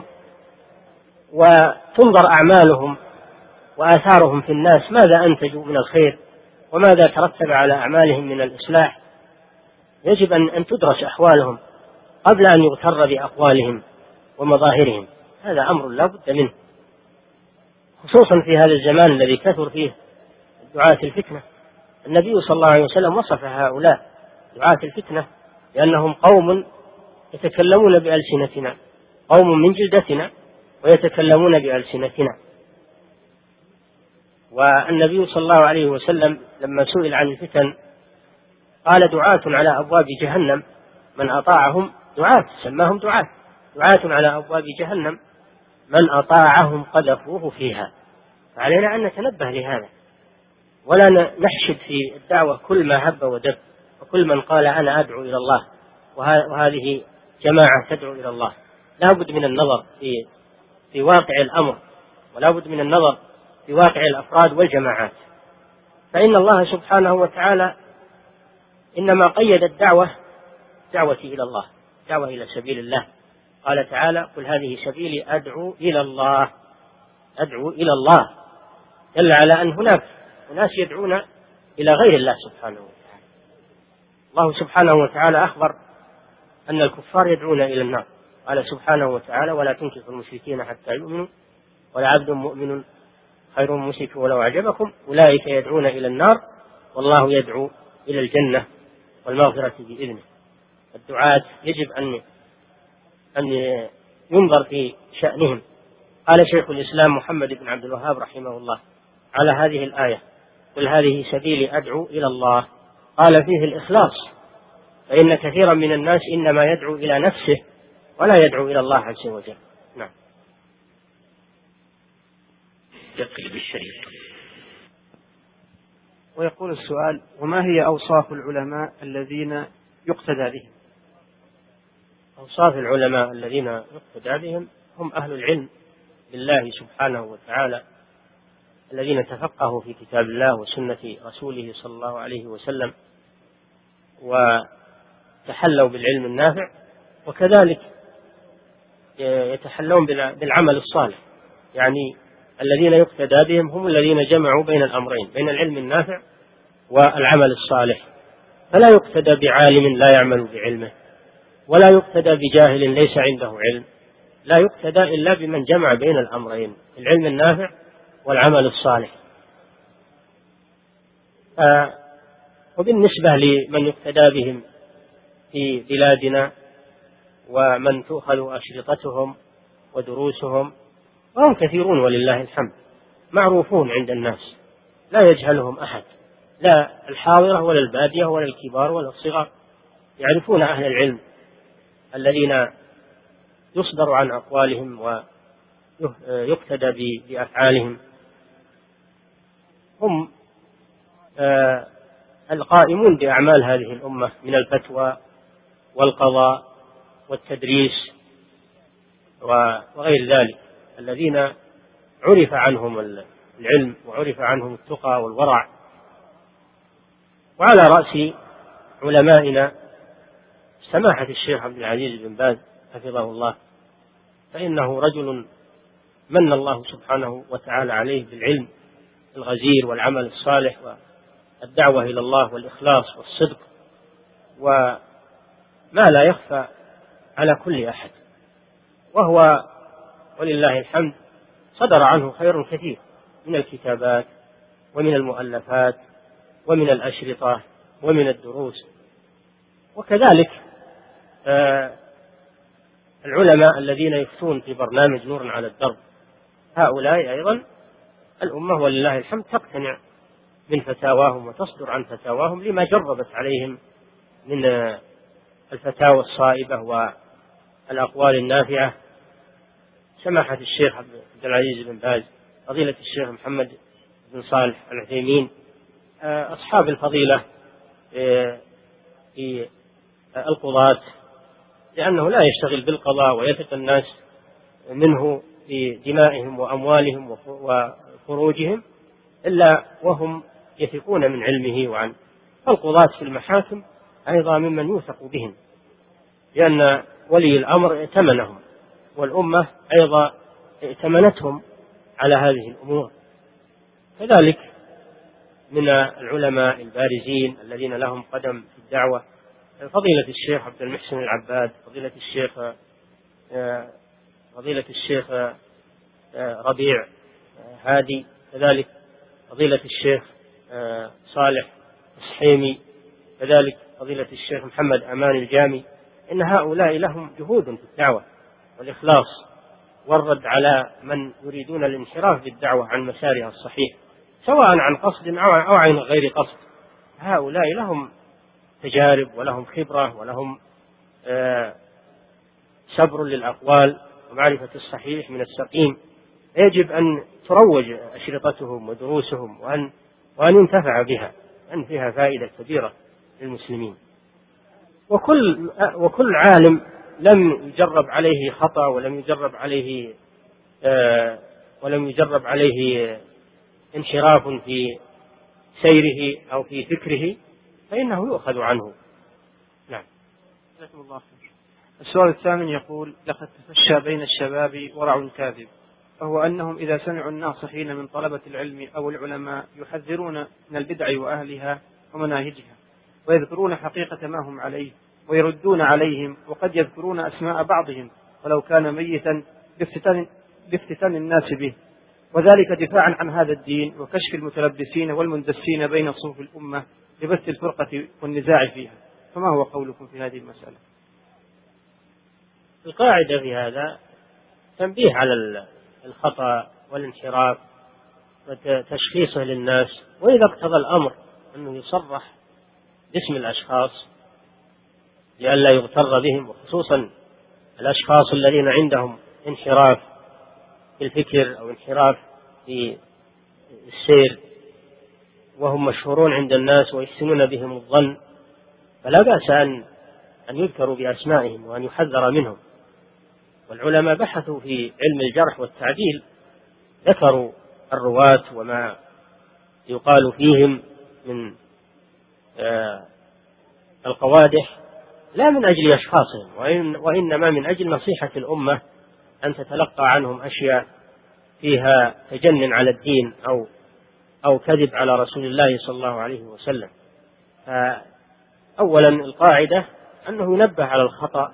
وتنظر أعمالهم وآثارهم في الناس، ماذا أنتجوا من الخير وماذا ترتب على أعمالهم من الإصلاح. يجب أن تدرس أحوالهم قبل أن يغتر بأقوالهم ومظاهرهم، هذا أمر لا بد منه، خصوصا في هذا الزمان الذي كثر فيه دعاة الفتنة. النبي صلى الله عليه وسلم وصف هؤلاء دعاة الفتنة لأنهم قوم يتكلمون بألسنتنا، قوم من جلدتنا ويتكلمون بألسنتنا. والنبي صلى الله عليه وسلم لما سئل عن الفتن قال: دعاة على أبواب جهنم من أطاعهم دعاة، سماهم دعاة، دعاة على أبواب جهنم، من أطاعهم قذفوه فيها. فعلينا أن نتنبه لهذا، ولا نحشد في الدعوة كل ما هب ودب، وكل من قال أنا أدعو إلى الله وهذه جماعة تدعو إلى الله. لا بد من النظر في في واقع الأمر، ولا بد من النظر في واقع الأفراد والجماعات. فإن الله سبحانه وتعالى إنما قيد الدعوة دعوتي إلى الله، دعوة إلى سبيل الله. قال تعالى قل هذه سبيلي أدعو إلى الله، أدعو إلى الله، دل على أن هناك ناس يدعون إلى غير الله سبحانه وتعالى. الله سبحانه وتعالى أخبر أن الكفار يدعون إلى النار، قال سبحانه وتعالى ولا تنكحوا المشركين حتى يؤمنوا ولعبد مؤمن خير من مشرك ولو أعجبكم أولئك يدعون إلى النار والله يدعو إلى الجنة والمغفرة بإذنه. الدعاة يجب أن أن ينظر في شأنهم. قال شيخ الإسلام محمد بن عبد الوهاب رحمه الله على هذه الآية قل هذه سبيلي أدعو إلى الله، قال فيه الإخلاص، فإن كثيرا من الناس إنما يدعو إلى نفسه ولا يدعو إلى الله عز وجل. نعم. يقلب الشريط. ويقول السؤال وما هي أوصاف العلماء الذين يقتدى بهم؟ أوصاف العلماء الذين يقتدى بهم هم أهل العلم بالله سبحانه وتعالى، الذين تفقهوا في كتاب الله وسنة رسوله صلى الله عليه وسلم وتحلوا بالعلم النافع، وكذلك يتحلون بالعمل الصالح. يعني الذين يقتدى بهم هم الذين جمعوا بين الأمرين، بين العلم النافع والعمل الصالح. فلا يقتدى بعالم لا يعمل بعلمه، ولا يقتدى بجاهل ليس عنده علم، لا يقتدى إلا بمن جمع بين الأمرين، العلم النافع والعمل الصالح. آه وبالنسبة لمن يقتدى بهم في بلادنا ومن تؤخذ أشرطتهم ودروسهم، وهم كثيرون ولله الحمد، معروفون عند الناس لا يجهلهم أحد، لا الحاضرة ولا البادية ولا الكبار ولا الصغار، يعرفون أهل العلم الذين يصدر عن أقوالهم ويقتدى بأفعالهم. هم آه القائمون بأعمال هذه الأمة من الفتوى والقضاء والتدريس وغير ذلك، الذين عرف عنهم العلم وعرف عنهم التقى والورع. وعلى رأس علمائنا سماحة الشيخ عبد العزيز بن باز حفظه الله، فإنه رجل من الله سبحانه وتعالى عليه بالعلم الغزير والعمل الصالح والدعوة إلى الله والإخلاص والصدق، وما لا يخفى على كل أحد، وهو ولله الحمد صدر عنه خير كثير من الكتابات ومن المؤلفات ومن الأشرطة ومن الدروس. وكذلك آه العلماء الذين يفتون في برنامج نور على الدرب، هؤلاء أيضا الأمة ولله الحمد تقتنع من فتاواهم وتصدر عن فتاواهم لما جربت عليهم من الفتاوى الصائبة والأقوال النافعة. سماحة الشيخ عبد العزيز بن باز، فضيلة الشيخ محمد بن صالح العثيمين، أصحاب الفضيلة في القضاة، لأنه لا يشتغل بالقضاء ويثق الناس منه في دمائهم وأموالهم وفروجهم إلا وهم يثقون من علمه وعن القضاة في المحاكم أيضا ممن يوثق بهم، لأن ولي الأمر ائتمنهم والأمة أيضا ائتمنتهم على هذه الأمور. كذلك من العلماء البارزين الذين لهم قدم في الدعوة فضيلة الشيخ عبد المحسن العباد، فضيلة الشيخ فضيلة الشيخ ربيع هادي، كذلك فضيلة الشيخ صالح السحيمي، كذلك فضيلة الشيخ محمد أمان الجامي. إن هؤلاء لهم جهود في الدعوة والإخلاص والرد على من يريدون الانحراف بالدعوة عن مسارها الصحيح، سواء عن قصد أو عن غير قصد. هؤلاء لهم تجارب ولهم خبرة ولهم صبر للأقوال ومعرفة الصحيح من السقيم، يجب أن تروج أشرطتهم ودروسهم وأن وأن ينتفع بها، أن فيها فائدة كبيرة للمسلمين. وكل وكل عالم لم يجرب عليه خطأ ولم يجرب عليه ولم يجرب عليه انحراف في سيره أو في فكره فإنه يؤخذ عنه. نعم. جزاكم الله خير. السؤال الثامن يقول: لقد تفشى بين الشباب ورع كاذب، وهو أنهم إذا سمعوا الناصحين من طلبة العلم أو العلماء يحذرون من البدع وأهلها ومناهجها، ويذكرون حقيقة ما هم عليه ويردون عليهم، وقد يذكرون أسماء بعضهم ولو كان ميتا بافتتان, بافتتان الناس به، وذلك دفاعا عن هذا الدين وكشف المتلبسين والمندسين بين صفوف الأمة لبث الفرقة والنزاع فيها. فما هو قولكم في هذه المسألة؟ القاعدة في هذا تنبيه على الخطأ والانحراف وتشخيصه للناس، وإذا اقتضى الأمر أنه يصرح باسم الأشخاص لئلا يغتر بهم، وخصوصا الأشخاص الذين عندهم انحراف في الفكر أو انحراف في السير وهم مشهورون عند الناس ويحسنون بهم الظن، فلا بأس أن أن يذكروا بأسمائهم وأن يحذر منهم. والعلماء بحثوا في علم الجرح والتعديل، ذكروا الرواة وما يقال فيهم من آه القوادح، لا من أجل أشخاصهم وإن وإنما من أجل نصيحة الأمة أن تتلقى عنهم أشياء فيها تجنن على الدين أو أو كذب على رسول الله صلى الله عليه وسلم. فأولا القاعدة أنه ينبه على الخطأ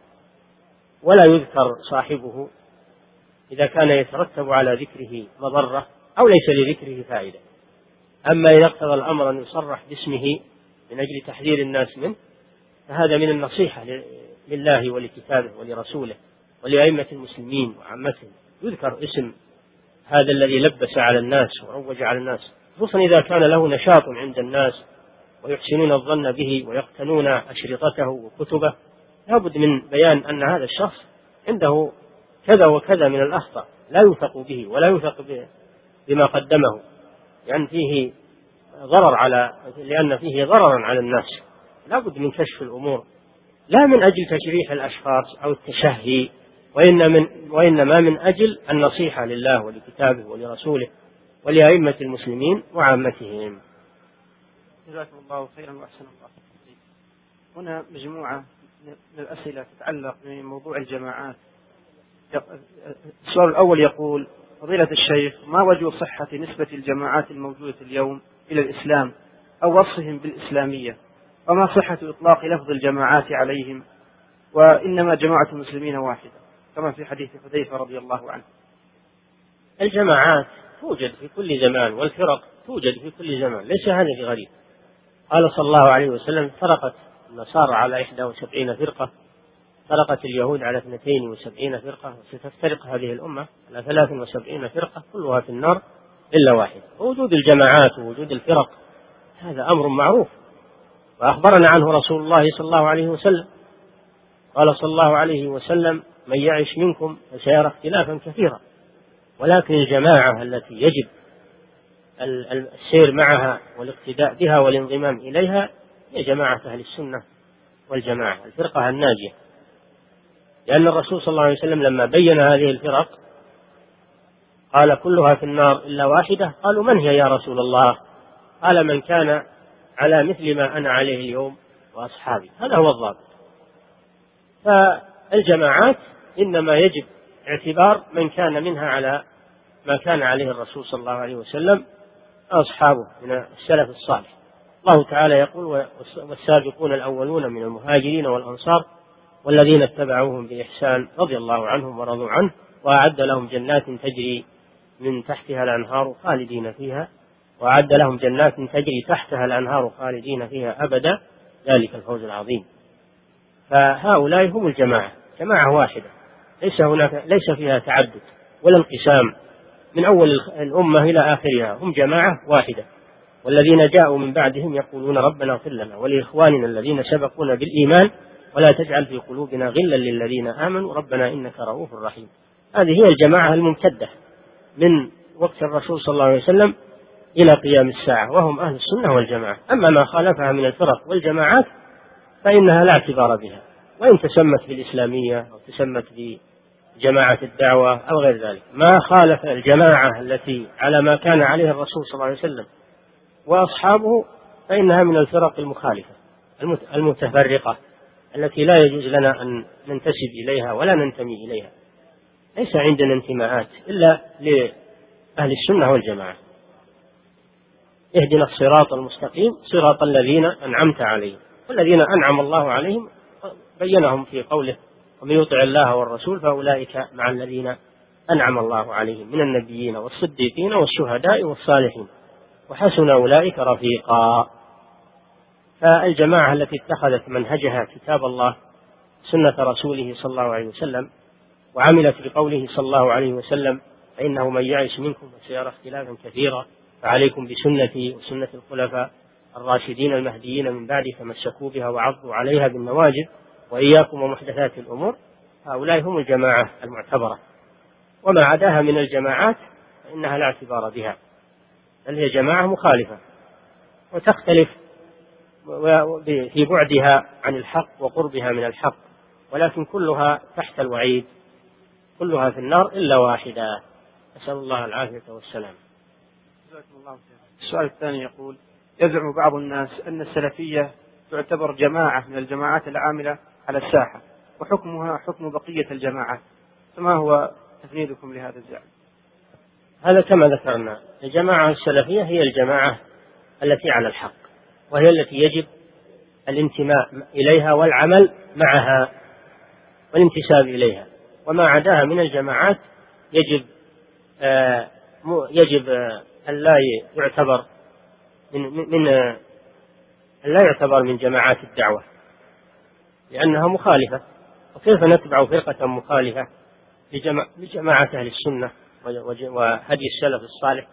ولا يذكر صاحبه إذا كان يترتب على ذكره مضرة أو ليس لذكره فائدة. أما إذا اقتضى الأمر أن يصرح باسمه من أجل تحذير الناس منه فهذا من النصيحة لله ولكتابه ولرسوله ولأئمة المسلمين وعامتهم، يذكر اسم هذا الذي لبس على الناس وروج على الناس، خصوصا إذا كان له نشاط عند الناس ويحسنون الظن به ويقتنون أشرطته وكتبه، لابد من بيان أن هذا الشخص عنده كذا وكذا من الأخطاء لا يوثق به ولا يوثق بما قدمه، لأن فيه ضرر على لأن فيه ضررا على الناس. لابد من كشف الأمور لا من أجل تجريح الأشخاص أو التشهي، وإنما من, وإنما من أجل النصيحة لله ولكتابه ولرسوله ولأئمة المسلمين وعامتهم. جزاكم الله خيرا وأحسن الله. هنا مجموعة من الأسئلة تتعلق بموضوع الجماعات. السؤال الأول يقول: فضيلة الشيخ، ما وجه صحة نسبة الجماعات الموجودة اليوم إلى الإسلام أو وصفهم بالإسلامية، وما صحة إطلاق لفظ الجماعات عليهم وإنما جماعة المسلمين واحدة كما في حديث حذيفة رضي الله عنه؟ الجماعات توجد في كل زمان والفرق توجد في كل زمان، ليس هذا بغريب. قال صلى الله عليه وسلم: فرقت النصارى على إحدى وسبعين فرقة، فرقت اليهود على اثنتين وسبعين فرقة، وستفترق هذه الأمة على ثلاث وسبعين فرقة كلها في النار إلا واحد. ووجود الجماعات ووجود الفرق هذا أمر معروف، وأخبرنا عنه رسول الله صلى الله عليه وسلم. قال صلى الله عليه وسلم: من يعش منكم فسيرى اختلافا كثيرا، ولكن الجماعة التي يجب السير معها والاقتداء بها والانضمام إليها هي جماعة أهل السنة والجماعة، الفرقة الناجية. لأن الرسول صلى الله عليه وسلم لما بين هذه الفرق قال: كلها في النار إلا واحدة. قالوا: من هي يا رسول الله؟ قال: من كان على مثل ما أنا عليه اليوم وأصحابي. هذا هو الضابط. فالجماعات إنما يجب اعتبار من كان منها على ما كان عليه الرسول صلى الله عليه وسلم أصحابه من السلف الصالح. الله تعالى يقول: والسابقون الأولون من المهاجرين والأنصار والذين اتبعوهم بإحسان رضي الله عنهم ورضوا عنه وأعد لهم جنات تجري من تحتها الأنهار خالدين فيها وأعد لهم جنات تجري تحتها الأنهار خالدين فيها أبدا، ذلك الفوز العظيم. فهؤلاء هم الجماعة، جماعة واحدة ليس هناك ليس فيها تعدد ولا انقسام من أول الأمة إلى آخرها، هم جماعة واحدة. والذين جاءوا من بعدهم يقولون: ربنا اغفر لنا ولإخواننا الذين سبقونا بالإيمان ولا تجعل في قلوبنا غلا للذين آمنوا ربنا إنك رؤوف رحيم. هذه هي الجماعة الممتدة من وقت الرسول صلى الله عليه وسلم إلى قيام الساعة، وهم أهل السنة والجماعة. أما ما خالفها من الفرق والجماعات فإنها لا اعتبار بها، وإن تسمت بالإسلامية أو تسمت بجماعة الدعوة أو غير ذلك. ما خالف الجماعة التي على ما كان عليه الرسول صلى الله عليه وسلم وأصحابه فإنها من الفرق المخالفة المتفرقة التي لا يجوز لنا أن ننتسب إليها ولا ننتمي إليها. ليس عندنا انتماءات إلا لأهل السنة والجماعة. اهدنا الصراط المستقيم صراط الذين أنعمت عليهم، والذين أنعم الله عليهم بينهم في قوله ومن يطع الله والرسول فأولئك مع الذين أنعم الله عليهم من النبيين والصديقين والشهداء والصالحين وحسن أولئك رفيقا. فالجماعة التي اتخذت منهجها كتاب الله سنة رسوله صلى الله عليه وسلم وعملت بقوله صلى الله عليه وسلم فإنه من يعش منكم فسيرى اختلافا كثيرا فعليكم بسنتي وسنة الخلفاء الراشدين المهديين من بعد تمسكوا بها وعضوا عليها بالنواجذ وإياكم ومحدثات الأمور، هؤلاء هم الجماعة المعتبرة. وما عداها من الجماعات فإنها لا اعتبار بها، بل هي جماعة مخالفة وتختلف في بعدها عن الحق وقربها من الحق، ولكن كلها تحت الوعيد، كلها في النار إلا واحدة، نسأل الله العافية والسلام. السؤال الثاني يقول: يزعم بعض الناس أن السلفية تعتبر جماعة من الجماعات العاملة على الساحة وحكمها حكم بقية الجماعات، فما هو تفنيدكم لهذا الزعم؟ هذا كما ذكرنا، الجماعة السلفية هي الجماعة التي على الحق، وهي التي يجب الانتماء إليها والعمل معها والانتساب إليها. وما عداها من الجماعات يجب آه يجب آه أن لا يعتبر من من آه لا يعتبر من جماعات الدعوة لأنها مخالفة. وكيف نتبع فرقة مخالفة لجماعة أهل السنة وهدي السلف الصالح؟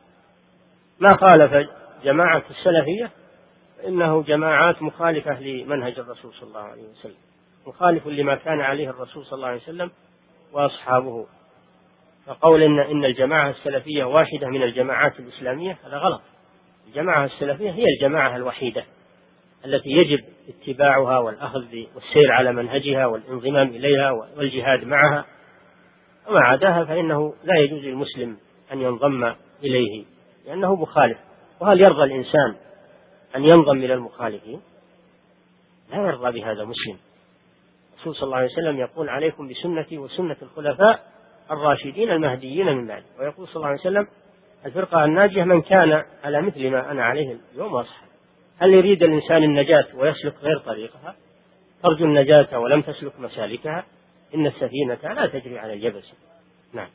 ما خالف جماعة السلفية فإنه جماعات مخالفة لمنهج الرسول صلى الله عليه وسلم، مخالف لما كان عليه الرسول صلى الله عليه وسلم وأصحابه. فقول إن, إن الجماعة السلفية واحدة من الجماعات الإسلامية هذا غلط. الجماعة السلفية هي الجماعة الوحيدة التي يجب اتباعها والأخذ والسير على منهجها والانضمام إليها والجهاد معها. وما عداها فإنه لا يجوز للمسلم أن ينضم إليه لأنه مخالف. وهل يرضى الإنسان أن ينضم إلى المخالفين؟ لا يرضى بهذا مسلم. الرسول صلى الله عليه وسلم يقول عليكم بسنتي وسنة الخلفاء الراشدين المهديين من بعد، ويقول صلى الله عليه وسلم الفرقة الناجية من كان على مثل ما أنا عليه اليوم وأصحابي. هل يريد الإنسان النجاة ويسلك غير طريقها؟ ترجو النجاة ولم تسلك مسالكها؟ إن السفينة لا تجري على اليبس. نعم.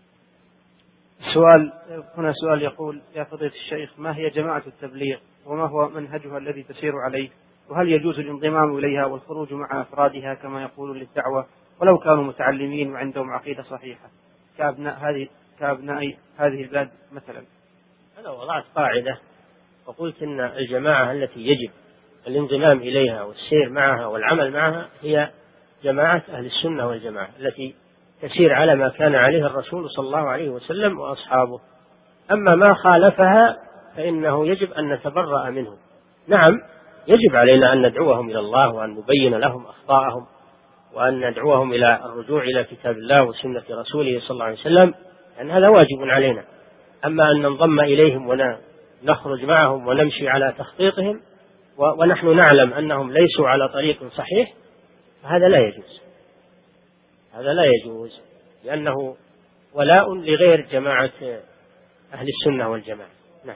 السؤال هنا سؤال يقول: يا فضيلة الشيخ، ما هي جماعة التبليغ وما هو منهجها الذي تسير عليه؟ وهل يجوز الانضمام إليها والخروج مع أفرادها كما يقولون للدعوة ولو كانوا متعلمين وعندهم عقيدة صحيحة كأبناء هذه كأبناء هذه البلاد مثلا؟ أنا وضعت قاعدة وقلت إن الجماعة التي يجب الانضمام إليها والسير معها والعمل معها هي جماعة أهل السنة والجماعة التي تسير على ما كان عليه الرسول صلى الله عليه وسلم وأصحابه. أما ما خالفها فإنه يجب أن نتبرأ منه. نعم، يجب علينا أن ندعوهم إلى الله وأن نبين لهم أخطاءهم وأن ندعوهم إلى الرجوع إلى كتاب الله وسنة رسوله صلى الله عليه وسلم، لأن هذا واجب علينا. أما أن ننضم إليهم ونخرج معهم ونمشي على تخطيطهم ونحن نعلم أنهم ليسوا على طريق صحيح فهذا لا يجوز. هذا لا يجوز لأنه ولاء لغير جماعة أهل السنة والجماعة. نعم.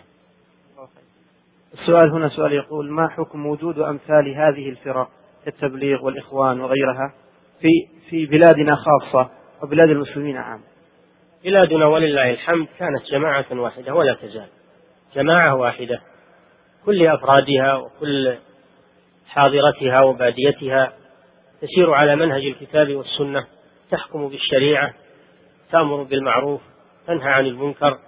السؤال هنا سؤال يقول: ما حكم وجود أمثال هذه الفرق كالتبليغ والإخوان وغيرها في في بلادنا خاصة وبلاد المسلمين عامة؟ بلادنا ولله الحمد كانت جماعة واحدة ولا تزال جماعة واحدة، كل أفرادها وكل حاضرتها وباديتها تسير على منهج الكتاب والسنة، تحكم بالشريعة، تأمر بالمعروف، تنهى عن المنكر،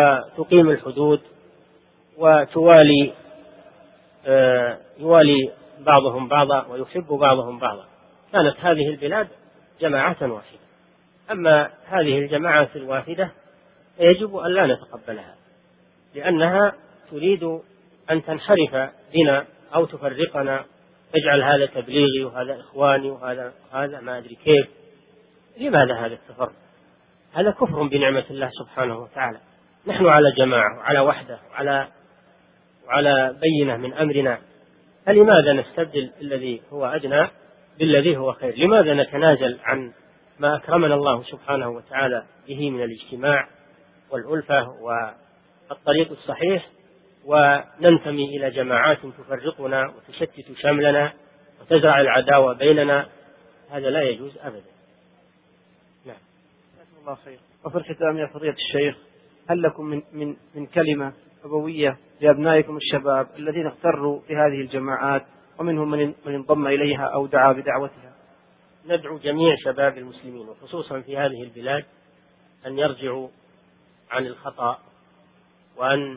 وتقيم الحدود، وتوالي آه يوالي بعضهم بعضا ويحب بعضهم بعضا، كانت هذه البلاد جماعة واحدة. أما هذه الجماعة الواحدة يجب أن لا نتقبلها، لأنها تريد أن تنحرف بنا أو تفرقنا، تجعل هذا تبليغي وهذا إخواني وهذا هذا ما أدري كيف. لماذا هذا التفرق؟ هذا كفر بنعمة الله سبحانه وتعالى. نحن على جماعة وعلى وحدة وعلى وعلى بينة من أمرنا، فلماذا نستبدل الذي هو أدنى بالذي هو خير؟ لماذا نتنازل عن ما أكرمنا الله سبحانه وتعالى به من الاجتماع والألفة والطريق الصحيح، وننتمي إلى جماعات تفرقنا وتشتت شملنا وتزرع العداوة بيننا؟ هذا لا يجوز أبدا. نعم. جزاكم الله خير. وفي الختام يا فضيلة الشيخ، هل لكم من من من كلمة أبوية لأبنائكم الشباب الذين اغتروا في هذه الجماعات ومنهم من من انضم إليها أو دعا بدعوتها؟ ندعو جميع شباب المسلمين وخصوصا في هذه البلاد أن يرجعوا عن الخطأ، وأن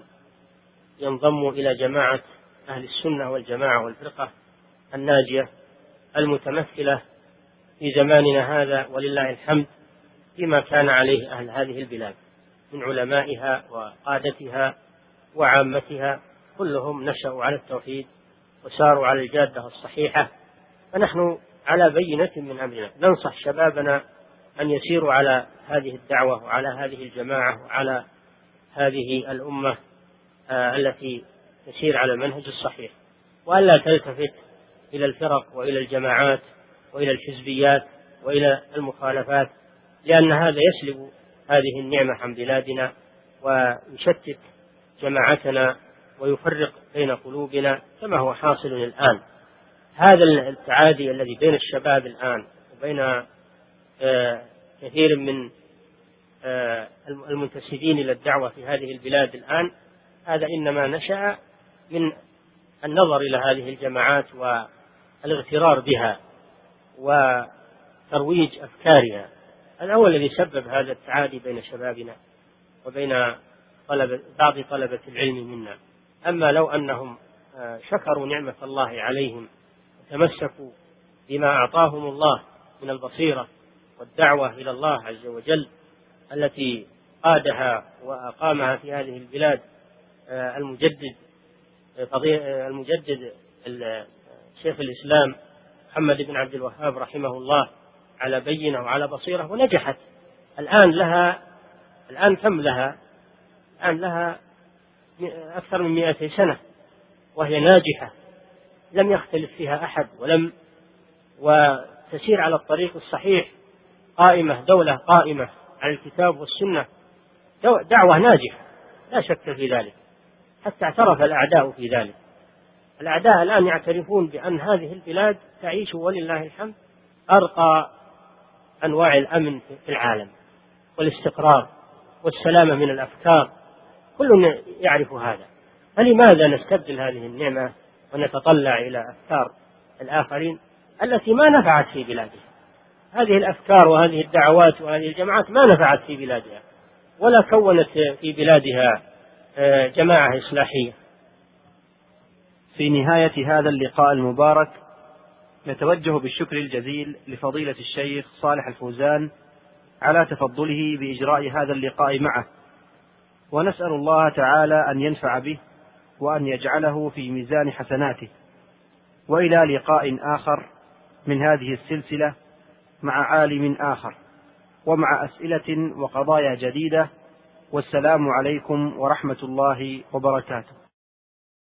ينضموا إلى جماعة أهل السنة والجماعة والفرقة الناجية المتمثلة في زماننا هذا ولله الحمد فيما كان عليه أهل هذه البلاد من علمائها وقادتها وعامتها، كلهم نشأوا على التوحيد وساروا على الجادة الصحيحة. فنحن على بينة من أمرنا، ننصح شبابنا أن يسيروا على هذه الدعوة وعلى هذه الجماعة وعلى هذه الأمة آه التي تسير على المنهج الصحيح، وألا تلتفت إلى الفرق وإلى الجماعات وإلى الحزبيات وإلى المخالفات، لأن هذا يسلب هذه النعمة عن بلادنا ويشتت جماعتنا ويفرق بين قلوبنا كما هو حاصل الآن. هذا التعادي الذي بين الشباب الآن وبين آه كثير من آه المنتسبين إلى الدعوة في هذه البلاد الآن، هذا إنما نشأ من النظر إلى هذه الجماعات والاغترار بها وترويج أفكارها. هذا هو الذي سبب هذا التعادي بين شبابنا وبين طلبة بعض طلبة العلم منا. أما لو أنهم شكروا نعمة الله عليهم وتمسكوا بما أعطاهم الله من البصيرة والدعوة إلى الله عز وجل التي قادها وأقامها في هذه البلاد المجدد المجدد شيخ الإسلام محمد بن عبد الوهاب رحمه الله على بينة وعلى بصيرة ونجحت. الآن لها الآن كم لها الآن لها أكثر من مئتي سنة وهي ناجحة، لم يختلف فيها أحد، ولم وتسير على الطريق الصحيح، قائمة دولة قائمة على الكتاب والسنة، دعوة ناجحة لا شك في ذلك، حتى اعترف الأعداء في ذلك. الأعداء الآن يعترفون بأن هذه البلاد تعيش ولله الحمد أرقى أنواع الأمن في العالم والاستقرار والسلامة من الأفكار، كل يعرف هذا. فلماذا نستبدل هذه النعمة ونتطلع إلى أفكار الآخرين التي ما نفعت في بلادها؟ هذه الأفكار وهذه الدعوات وهذه الجماعات ما نفعت في بلادها ولا كونت في بلادها جماعة إصلاحية. في نهاية هذا اللقاء المبارك نتوجه بالشكر الجزيل لفضيلة الشيخ صالح الفوزان على تفضله بإجراء هذا اللقاء معه، ونسأل الله تعالى أن ينفع به وأن يجعله في ميزان حسناته. وإلى لقاء آخر من هذه السلسلة مع عالم آخر ومع أسئلة وقضايا جديدة، والسلام عليكم ورحمة الله وبركاته.